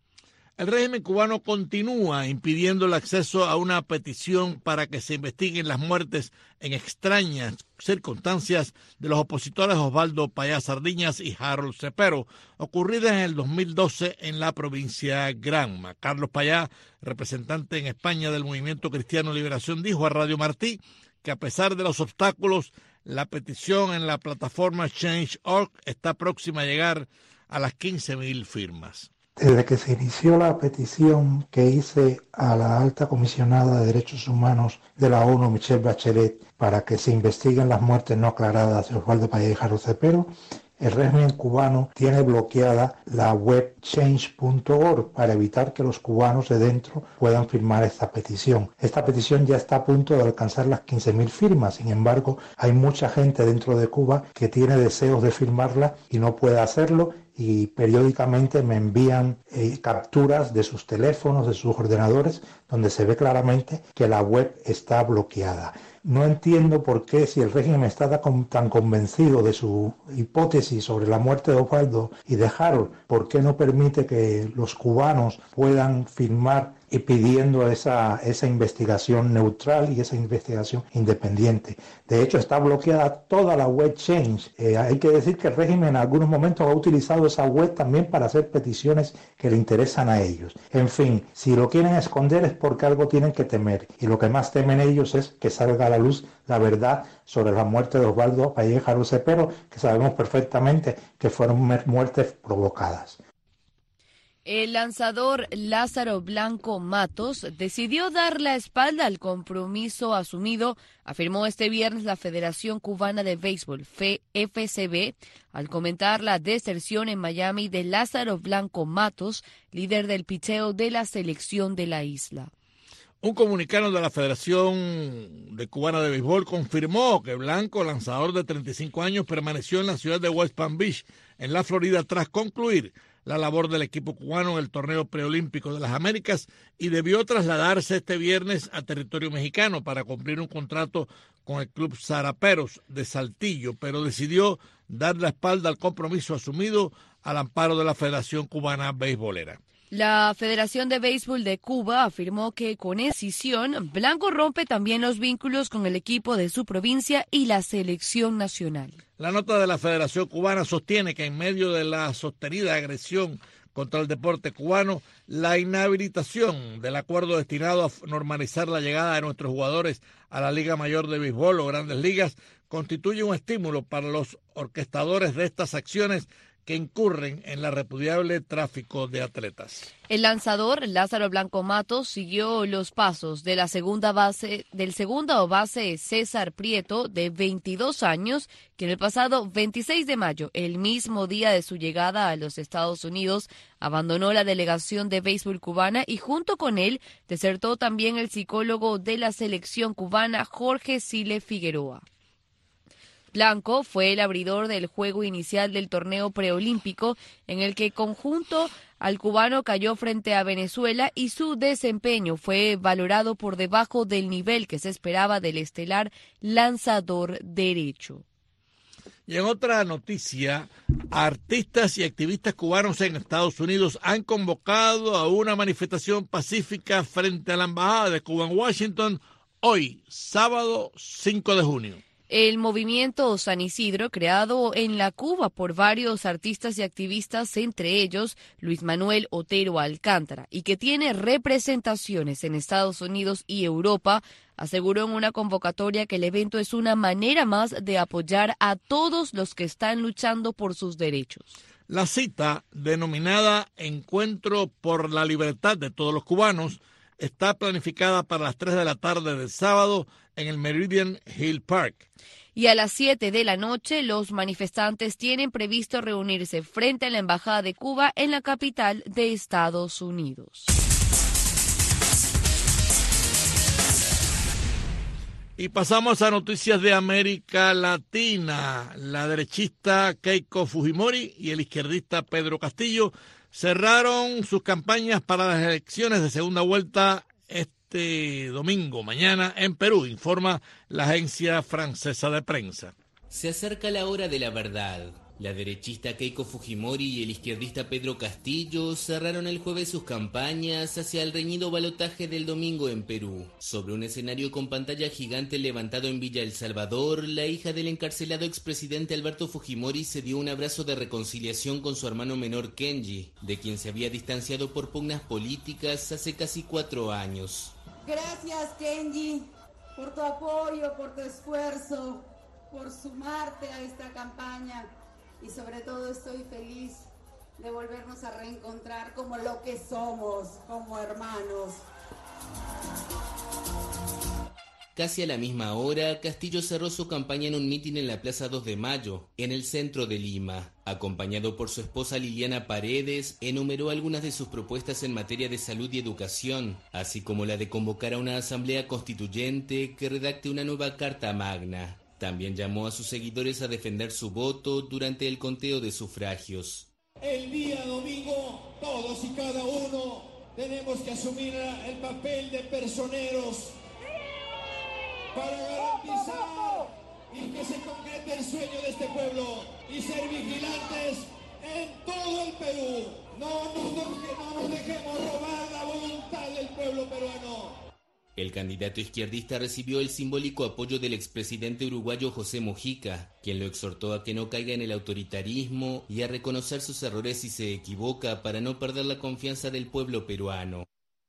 El régimen cubano continúa impidiendo el acceso a una petición para que se investiguen las muertes en extrañas circunstancias de los opositores Osvaldo Payá Sardiñas y Harold Cepero, ocurridas en el 2012 en la provincia Granma. Carlos Payá, representante en España del Movimiento Cristiano Liberación, dijo a Radio Martí que a pesar de los obstáculos, la petición en la plataforma Change.org está próxima a llegar a las 15.000 firmas. Desde que se inició la petición que hice a la alta comisionada de Derechos Humanos de la ONU, Michelle Bachelet, para que se investiguen las muertes no aclaradas de Osvaldo Payá y Harold Cepero, el régimen cubano tiene bloqueada la web change.org para evitar que los cubanos de dentro puedan firmar esta petición. Esta petición ya está a punto de alcanzar las 15.000 firmas, sin embargo, hay mucha gente dentro de Cuba que tiene deseos de firmarla y no puede hacerlo, y periódicamente me envían capturas de sus teléfonos, de sus ordenadores, donde se ve claramente que la web está bloqueada. No entiendo por qué, si el régimen está tan convencido de su hipótesis sobre la muerte de Osvaldo y de Harold, ¿por qué no permite que los cubanos puedan firmar y pidiendo esa investigación neutral y esa investigación independiente? De hecho, está bloqueada toda la web Change. Hay que decir que el régimen en algunos momentos ha utilizado esa web también para hacer peticiones que le interesan a ellos. En fin, si lo quieren esconder es porque algo tienen que temer, y lo que más temen ellos es que salga a la luz la verdad sobre la muerte de Osvaldo Payá y Harold Cepero, que sabemos perfectamente que fueron muertes provocadas. El lanzador Lázaro Blanco Matos decidió dar la espalda al compromiso asumido, afirmó este viernes la Federación Cubana de Béisbol, FCB, al comentar la deserción en Miami de Lázaro Blanco Matos, líder del pitcheo de la selección de la isla. Un comunicado de la Federación Cubana de Béisbol confirmó que Blanco, lanzador de 35 años, permaneció en la ciudad de West Palm Beach, en la Florida, tras concluir la labor del equipo cubano en el torneo preolímpico de las Américas, y debió trasladarse este viernes a territorio mexicano para cumplir un contrato con el club Zaraperos de Saltillo, pero decidió dar la espalda al compromiso asumido al amparo de la Federación Cubana Beisbolera. La Federación de Béisbol de Cuba afirmó que con esa decisión, Blanco rompe también los vínculos con el equipo de su provincia y la selección nacional. La nota de la Federación Cubana sostiene que en medio de la sostenida agresión contra el deporte cubano, la inhabilitación del acuerdo destinado a normalizar la llegada de nuestros jugadores a la Liga Mayor de Béisbol o Grandes Ligas constituye un estímulo para los orquestadores de estas acciones que incurren en la repudiable tráfico de atletas. El lanzador Lázaro Blanco Matos siguió los pasos del segundo base César Prieto, de 22 años, que en el pasado 26 de mayo, el mismo día de su llegada a los Estados Unidos, abandonó la delegación de béisbol cubana, y junto con él desertó también el psicólogo de la selección cubana, Jorge Sile Figueroa. Blanco fue el abridor del juego inicial del torneo preolímpico, en el que conjunto al cubano cayó frente a Venezuela, y su desempeño fue valorado por debajo del nivel que se esperaba del estelar lanzador derecho. Y en otra noticia, artistas y activistas cubanos en Estados Unidos han convocado a una manifestación pacífica frente a la Embajada de Cuba en Washington hoy, sábado 5 de junio. El movimiento San Isidro, creado en la Cuba por varios artistas y activistas, entre ellos Luis Manuel Otero Alcántara, y que tiene representaciones en Estados Unidos y Europa, aseguró en una convocatoria que el evento es una manera más de apoyar a todos los que están luchando por sus derechos. La cita, denominada Encuentro por la Libertad de Todos los Cubanos, está planificada para las 3 de la tarde del sábado en el Meridian Hill Park. Y a las 7 de la noche, los manifestantes tienen previsto reunirse frente a la Embajada de Cuba en la capital de Estados Unidos. Y pasamos a noticias de América Latina. La derechista Keiko Fujimori y el izquierdista Pedro Castillo cerraron sus campañas para las elecciones de segunda vuelta este domingo, mañana, en Perú, informa la agencia francesa de prensa. Se acerca la hora de la verdad. La derechista Keiko Fujimori y el izquierdista Pedro Castillo cerraron el jueves sus campañas hacia el reñido balotaje del domingo en Perú. Sobre un escenario con pantalla gigante levantado en Villa El Salvador, la hija del encarcelado expresidente Alberto Fujimori se dio un abrazo de reconciliación con su hermano menor Kenji, de quien se había distanciado por pugnas políticas hace casi 4 años. Gracias, Kenji, por tu apoyo, por tu esfuerzo, por sumarte a esta campaña. Y sobre todo estoy feliz de volvernos a reencontrar como lo que somos, como hermanos. Casi a la misma hora, Castillo cerró su campaña en un mitin en la Plaza 2 de Mayo, en el centro de Lima. Acompañado por su esposa Liliana Paredes, enumeró algunas de sus propuestas en materia de salud y educación, así como la de convocar a una asamblea constituyente que redacte una nueva Carta Magna. También llamó a sus seguidores a defender su voto durante el conteo de sufragios. El día domingo, todos y cada uno tenemos que asumir el papel de personeros para garantizar y que se concrete el sueño de este pueblo y ser vigilantes en todo el Perú. No nos dejemos robar la voluntad del pueblo peruano. El candidato izquierdista recibió el simbólico apoyo del expresidente uruguayo José Mujica, quien lo exhortó a que no caiga en el autoritarismo y a reconocer sus errores si se equivoca para no perder la confianza del pueblo peruano.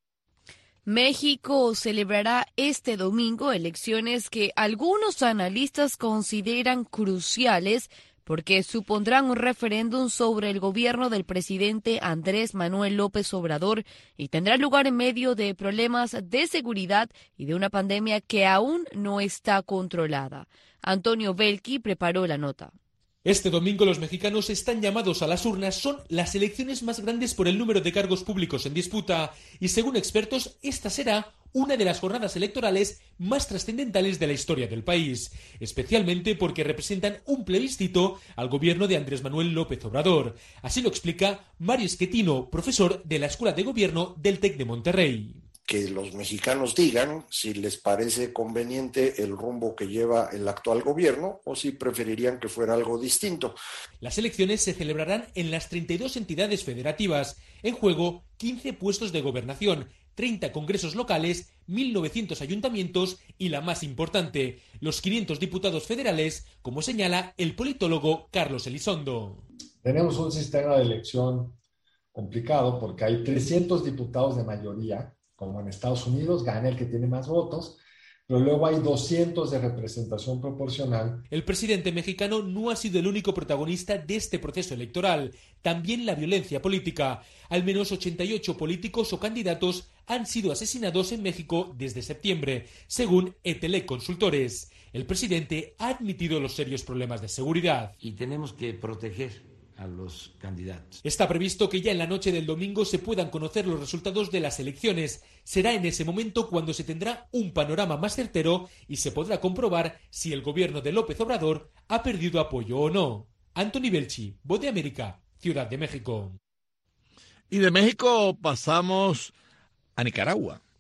México celebrará este domingo elecciones que algunos analistas consideran cruciales porque supondrán un referéndum sobre el gobierno del presidente Andrés Manuel López Obrador y tendrá lugar en medio de problemas de seguridad y de una pandemia que aún no está controlada. Antonio Belki preparó la nota. Este domingo los mexicanos están llamados a las urnas. Son las elecciones más grandes por el número de cargos públicos en disputa y, según expertos, esta será una de las jornadas electorales más trascendentales de la historia del país, especialmente porque representan un plebiscito al gobierno de Andrés Manuel López Obrador. Así lo explica Mario Schettino, profesor de la Escuela de Gobierno del TEC de Monterrey. Que los mexicanos digan si les parece conveniente el rumbo que lleva el actual gobierno o si preferirían que fuera algo distinto. Las elecciones se celebrarán en las 32 entidades federativas. En juego, 15 puestos de gobernación, 30 congresos locales, 1.900 ayuntamientos y la más importante, los 500 diputados federales, como señala el politólogo Carlos Elizondo. Tenemos un sistema de elección complicado porque hay 300 diputados de mayoría, como en Estados Unidos, gana el que tiene más votos, pero luego hay 200 de representación proporcional. El presidente mexicano no ha sido el único protagonista de este proceso electoral, también la violencia política. Al menos 88 políticos o candidatos han sido asesinados en México desde septiembre, según Etelec Consultores. El presidente ha admitido los serios problemas de seguridad. Y tenemos que proteger a los candidatos. Está previsto que ya en la noche del domingo se puedan conocer los resultados de las elecciones. Será en ese momento cuando se tendrá un panorama más certero y se podrá comprobar si el gobierno de López Obrador ha perdido apoyo o no. Anthony Belchi, Voz de América, Ciudad de México. Y de México pasamos a Nicaragua.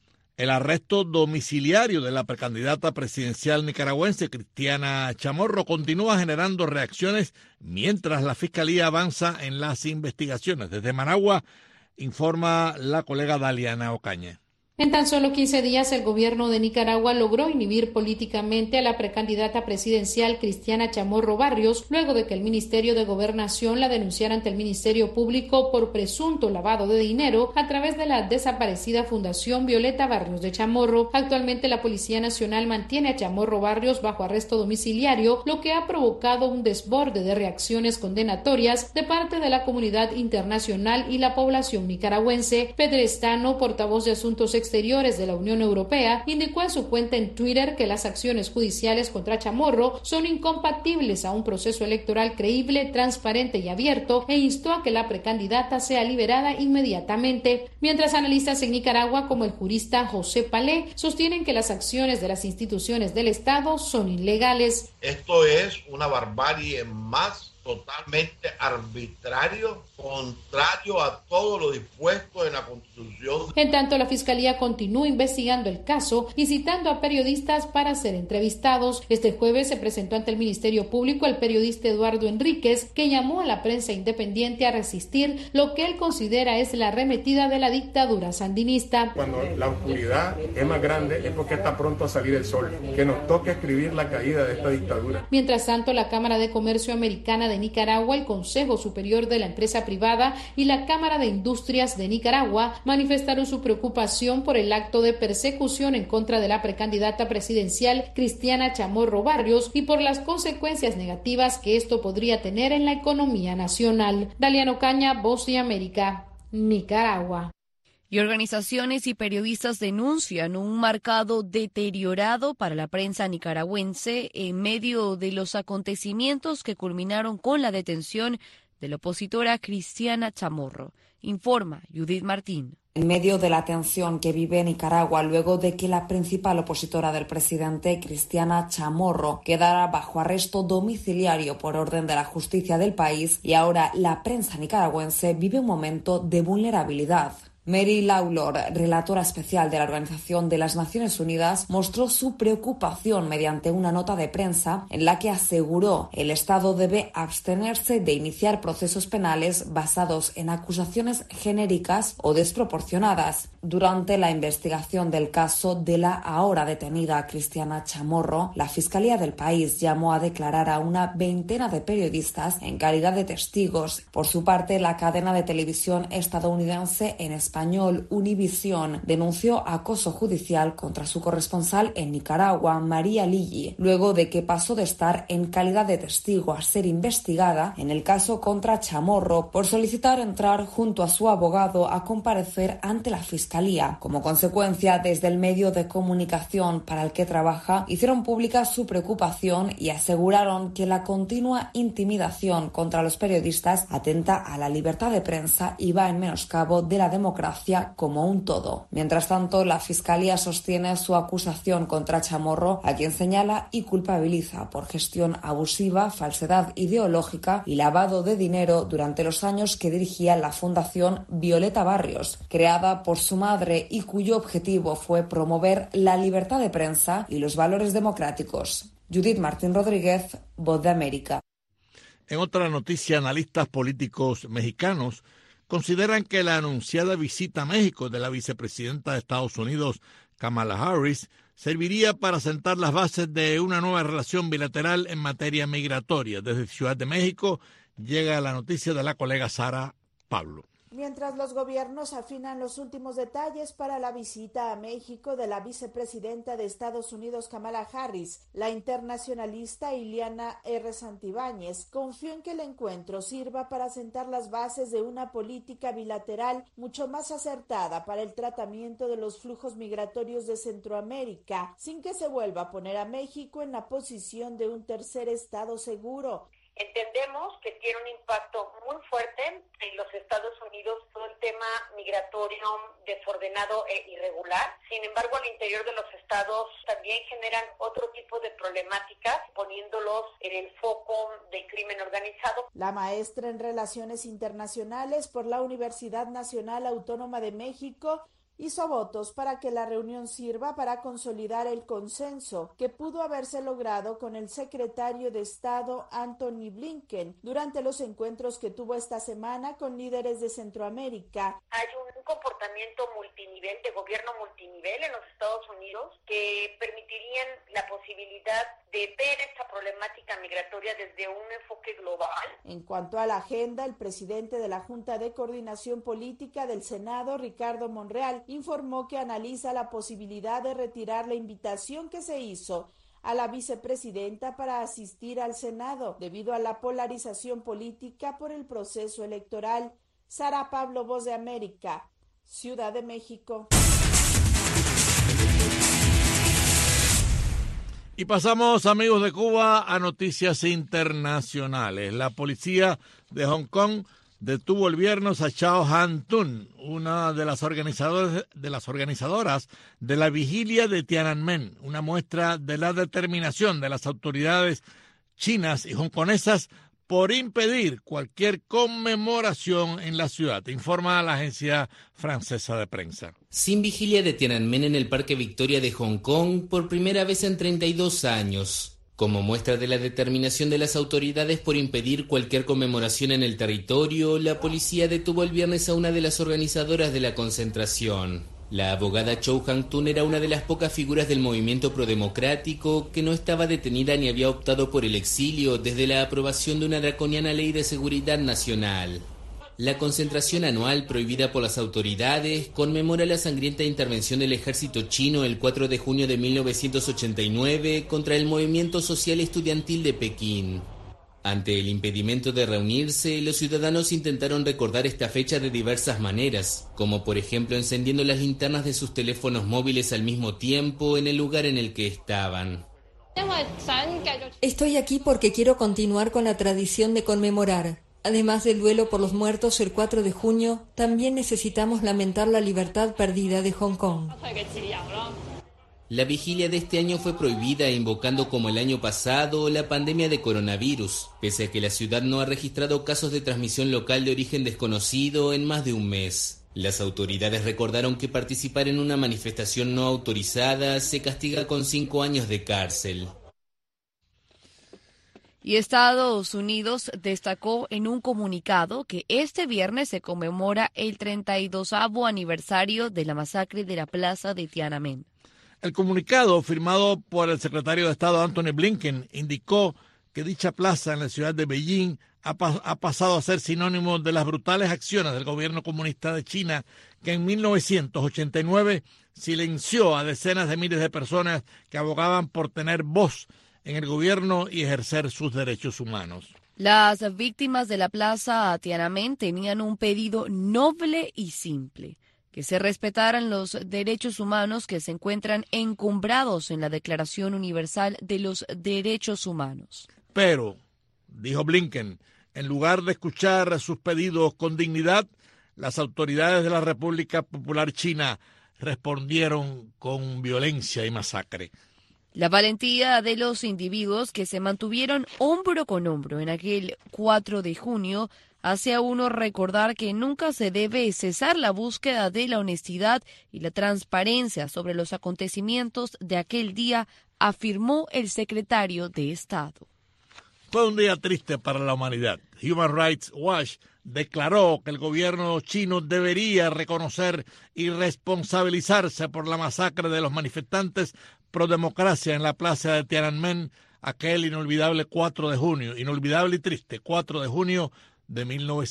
El arresto domiciliario de la precandidata presidencial nicaragüense Cristiana Chamorro continúa generando reacciones mientras la Fiscalía avanza en las investigaciones. Desde Managua informa la colega Daliana Ocaña. En tan solo 15 días, el gobierno de Nicaragua logró inhibir políticamente a la precandidata presidencial Cristiana Chamorro Barrios, luego de que el Ministerio de Gobernación la denunciara ante el Ministerio Público por presunto lavado de dinero a través de la desaparecida Fundación Violeta Barrios de Chamorro. Actualmente, la Policía Nacional mantiene a Chamorro Barrios bajo arresto domiciliario, lo que ha provocado un desborde de reacciones condenatorias de parte de la comunidad internacional y la población nicaragüense. Pedrestano, portavoz de Asuntos Exteriores de la Unión Europea, indicó en su cuenta en Twitter que las acciones judiciales contra Chamorro son incompatibles a un proceso electoral creíble, transparente y abierto, e instó a que la precandidata sea liberada inmediatamente. Mientras analistas en Nicaragua, como el jurista José Palé, sostienen que las acciones de las instituciones del Estado son ilegales. Esto es una barbarie más, totalmente arbitrario, contrario a todo lo dispuesto en la Constitución. En tanto, la Fiscalía continúa investigando el caso y citando a periodistas para ser entrevistados. Este jueves se presentó ante el Ministerio Público el periodista Eduardo Enríquez, que llamó a la prensa independiente a resistir lo que él considera es la arremetida de la dictadura sandinista. Cuando la oscuridad es más grande es porque está pronto a salir el sol. Que nos toque escribir la caída de esta dictadura. Mientras tanto, la Cámara de Comercio Americana de Nicaragua, el Consejo Superior de la Empresa Privada y la Cámara de Industrias de Nicaragua manifestaron su preocupación por el acto de persecución en contra de la precandidata presidencial Cristiana Chamorro Barrios y por las consecuencias negativas que esto podría tener en la economía nacional. Daliana Ocaña, Voz de América, Nicaragua. Y organizaciones y periodistas denuncian un marcado deteriorado para la prensa nicaragüense en medio de los acontecimientos que culminaron con la detención de la opositora Cristiana Chamorro. Informa Judith Martín. En medio de la tensión que vive Nicaragua luego de que la principal opositora del presidente, Cristiana Chamorro, quedara bajo arresto domiciliario por orden de la justicia del país, y ahora la prensa nicaragüense vive un momento de vulnerabilidad. Mary Lawlor, relatora especial de la Organización de las Naciones Unidas, mostró su preocupación mediante una nota de prensa en la que aseguró el Estado debe abstenerse de iniciar procesos penales basados en acusaciones genéricas o desproporcionadas. Durante la investigación del caso de la ahora detenida Cristiana Chamorro, la Fiscalía del país llamó a declarar a una veintena de periodistas en calidad de testigos. Por su parte, la cadena de televisión estadounidense en español Univisión denunció acoso judicial contra su corresponsal en Nicaragua, María Lilli, luego de que pasó de estar en calidad de testigo a ser investigada en el caso contra Chamorro por solicitar entrar junto a su abogado a comparecer ante la Fiscalía. Como consecuencia, desde el medio de comunicación para el que trabaja, hicieron pública su preocupación y aseguraron que la continua intimidación contra los periodistas atenta a la libertad de prensa y va en menoscabo de la democracia como un todo. Mientras tanto, la Fiscalía sostiene su acusación contra Chamorro, a quien señala y culpabiliza por gestión abusiva, falsedad ideológica y lavado de dinero durante los años que dirigía la Fundación Violeta Barrios, creada por su madre y cuyo objetivo fue promover la libertad de prensa y los valores democráticos. Judith Martín Rodríguez, Voz de América. En otra noticia, analistas políticos mexicanos consideran que la anunciada visita a México de la vicepresidenta de Estados Unidos, Kamala Harris, serviría para sentar las bases de una nueva relación bilateral en materia migratoria. Desde Ciudad de México llega la noticia de la colega Sara Pablo. Mientras los gobiernos afinan los últimos detalles para la visita a México de la vicepresidenta de Estados Unidos, Kamala Harris, la internacionalista Ileana R. Santibáñez confió en que el encuentro sirva para sentar las bases de una política bilateral mucho más acertada para el tratamiento de los flujos migratorios de Centroamérica, sin que se vuelva a poner a México en la posición de un tercer estado seguro. Entendemos que tiene un impacto muy fuerte en los Estados Unidos todo el tema migratorio desordenado e irregular. Sin embargo, al interior de los estados también generan otro tipo de problemáticas, poniéndolos en el foco del crimen organizado. La maestra en Relaciones Internacionales por la Universidad Nacional Autónoma de México hizo votos para que la reunión sirva para consolidar el consenso que pudo haberse logrado con el secretario de Estado Antony Blinken durante los encuentros que tuvo esta semana con líderes de Centroamérica. Hay un comportamiento multinivel, de gobierno multinivel en los Estados Unidos, que permitirían la posibilidad de ver esta problemática migratoria desde un enfoque global. En cuanto a la agenda, el presidente de la Junta de Coordinación Política del Senado, Ricardo Monreal, informó que analiza la posibilidad de retirar la invitación que se hizo a la vicepresidenta para asistir al Senado, debido a la polarización política por el proceso electoral. Sara Pablo, Voz de América, Ciudad de México. Y pasamos, amigos de Cuba, a noticias internacionales. La policía de Hong Kong detuvo el viernes a Chao Han-tun, una de las organizadoras de la vigilia de Tiananmen, una muestra de la determinación de las autoridades chinas y hongkonesas por impedir cualquier conmemoración en la ciudad, informa la agencia francesa de prensa. Sin vigilia de Tiananmen en el Parque Victoria de Hong Kong por primera vez en 32 años, como muestra de la determinación de las autoridades por impedir cualquier conmemoración en el territorio, la policía detuvo el viernes a una de las organizadoras de la concentración. La abogada Chao Han-tun era una de las pocas figuras del movimiento prodemocrático que no estaba detenida ni había optado por el exilio desde la aprobación de una draconiana ley de seguridad nacional. La concentración anual prohibida por las autoridades conmemora la sangrienta intervención del ejército chino el 4 de junio de 1989 contra el movimiento social estudiantil de Pekín. Ante el impedimento de reunirse, los ciudadanos intentaron recordar esta fecha de diversas maneras, como por ejemplo encendiendo las linternas de sus teléfonos móviles al mismo tiempo en el lugar en el que estaban. Estoy aquí porque quiero continuar con la tradición de conmemorar. Además del duelo por los muertos el 4 de junio, también necesitamos lamentar la libertad perdida de Hong Kong. La vigilia de este año fue prohibida invocando como el año pasado la pandemia de coronavirus, pese a que la ciudad no ha registrado casos de transmisión local de origen desconocido en más de un mes. Las autoridades recordaron que participar en una manifestación no autorizada se castiga con 5 años de cárcel. Y Estados Unidos destacó en un comunicado que este viernes se conmemora el 32º aniversario de la masacre de la plaza de Tiananmen. El comunicado, firmado por el secretario de Estado Antony Blinken, indicó que dicha plaza en la ciudad de Beijing ha pasado a ser sinónimo de las brutales acciones del gobierno comunista de China, que en 1989 silenció a decenas de miles de personas que abogaban por tener voz en el gobierno y ejercer sus derechos humanos. Las víctimas de la plaza Tiananmen tenían un pedido noble y simple: que se respetaran los derechos humanos que se encuentran encumbrados en la Declaración Universal de los Derechos Humanos. Pero, dijo Blinken, en lugar de escuchar sus pedidos con dignidad, las autoridades de la República Popular China respondieron con violencia y masacre. La valentía de los individuos que se mantuvieron hombro con hombro en aquel 4 de junio hace a uno recordar que nunca se debe cesar la búsqueda de la honestidad y la transparencia sobre los acontecimientos de aquel día, afirmó el secretario de Estado. Fue un día triste para la humanidad. Human Rights Watch declaró que el gobierno chino debería reconocer y responsabilizarse por la masacre de los manifestantes pro democracia en la plaza de Tiananmen aquel inolvidable 4 de junio, inolvidable y triste 4 de junio de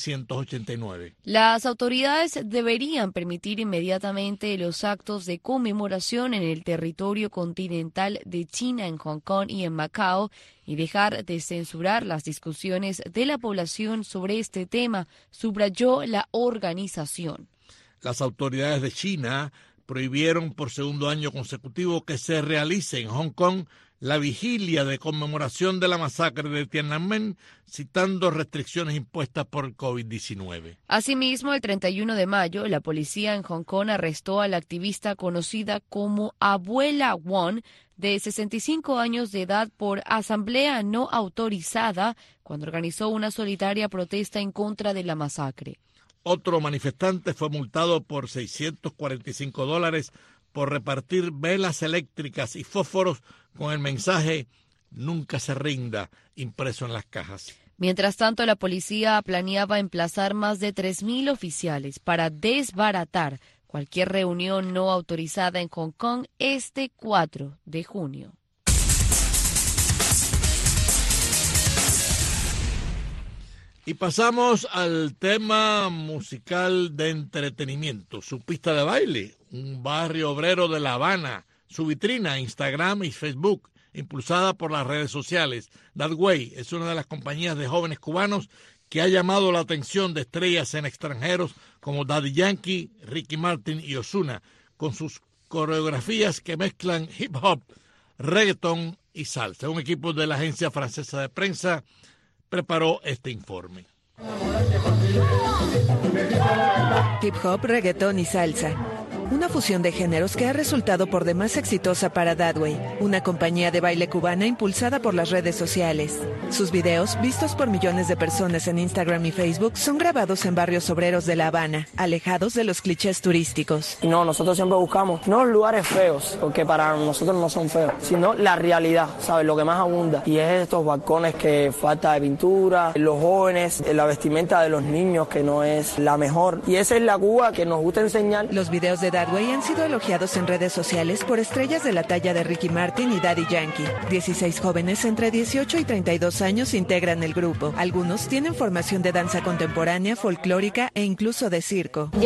1989. Las autoridades deberían permitir inmediatamente los actos de conmemoración en el territorio continental de China, en Hong Kong y en Macao, y dejar de censurar las discusiones de la población sobre este tema, subrayó la organización. Las autoridades de China prohibieron por segundo año consecutivo que se realice en Hong Kong la vigilia de conmemoración de la masacre de Tiananmen, citando restricciones impuestas por el COVID-19. Asimismo, el 31 de mayo, la policía en Hong Kong arrestó a la activista conocida como Abuela Wong, de 65 años de edad, por asamblea no autorizada, cuando organizó una solitaria protesta en contra de la masacre. Otro manifestante fue multado por $645 por repartir velas eléctricas y fósforos con el mensaje "Nunca se rinda" impreso en las cajas. Mientras tanto, la policía planeaba emplazar más de 3.000 oficiales para desbaratar cualquier reunión no autorizada en Hong Kong este 4 de junio. Y pasamos al tema musical de entretenimiento. Su pista de baile, un barrio obrero de La Habana, su vitrina, Instagram y Facebook, impulsada por las redes sociales. That Way es una de las compañías de jóvenes cubanos que ha llamado la atención de estrellas en extranjeros como Daddy Yankee, Ricky Martin y Ozuna, con sus coreografías que mezclan hip hop, reggaeton y salsa. Un equipo de la agencia francesa de prensa preparó este informe. Hip hop, reggaetón y salsa. Una fusión de géneros que ha resultado por demás exitosa para That Way, una compañía de baile cubana impulsada por las redes sociales. Sus videos, vistos por millones de personas en Instagram y Facebook, son grabados en barrios obreros de La Habana, alejados de los clichés turísticos. No, nosotros siempre buscamos no lugares feos, porque para nosotros no son feos, sino la realidad, ¿sabes? Lo que más abunda. Y es estos balcones que falta de pintura, los jóvenes, la vestimenta de los niños que no es la mejor. Y esa es la Cuba que nos gusta enseñar. Los videos de That Way han sido elogiados en redes sociales por estrellas de la talla de Ricky Martin y Daddy Yankee. 16 jóvenes entre 18 y 32 años integran el grupo. Algunos tienen formación de danza contemporánea, folclórica e incluso de circo.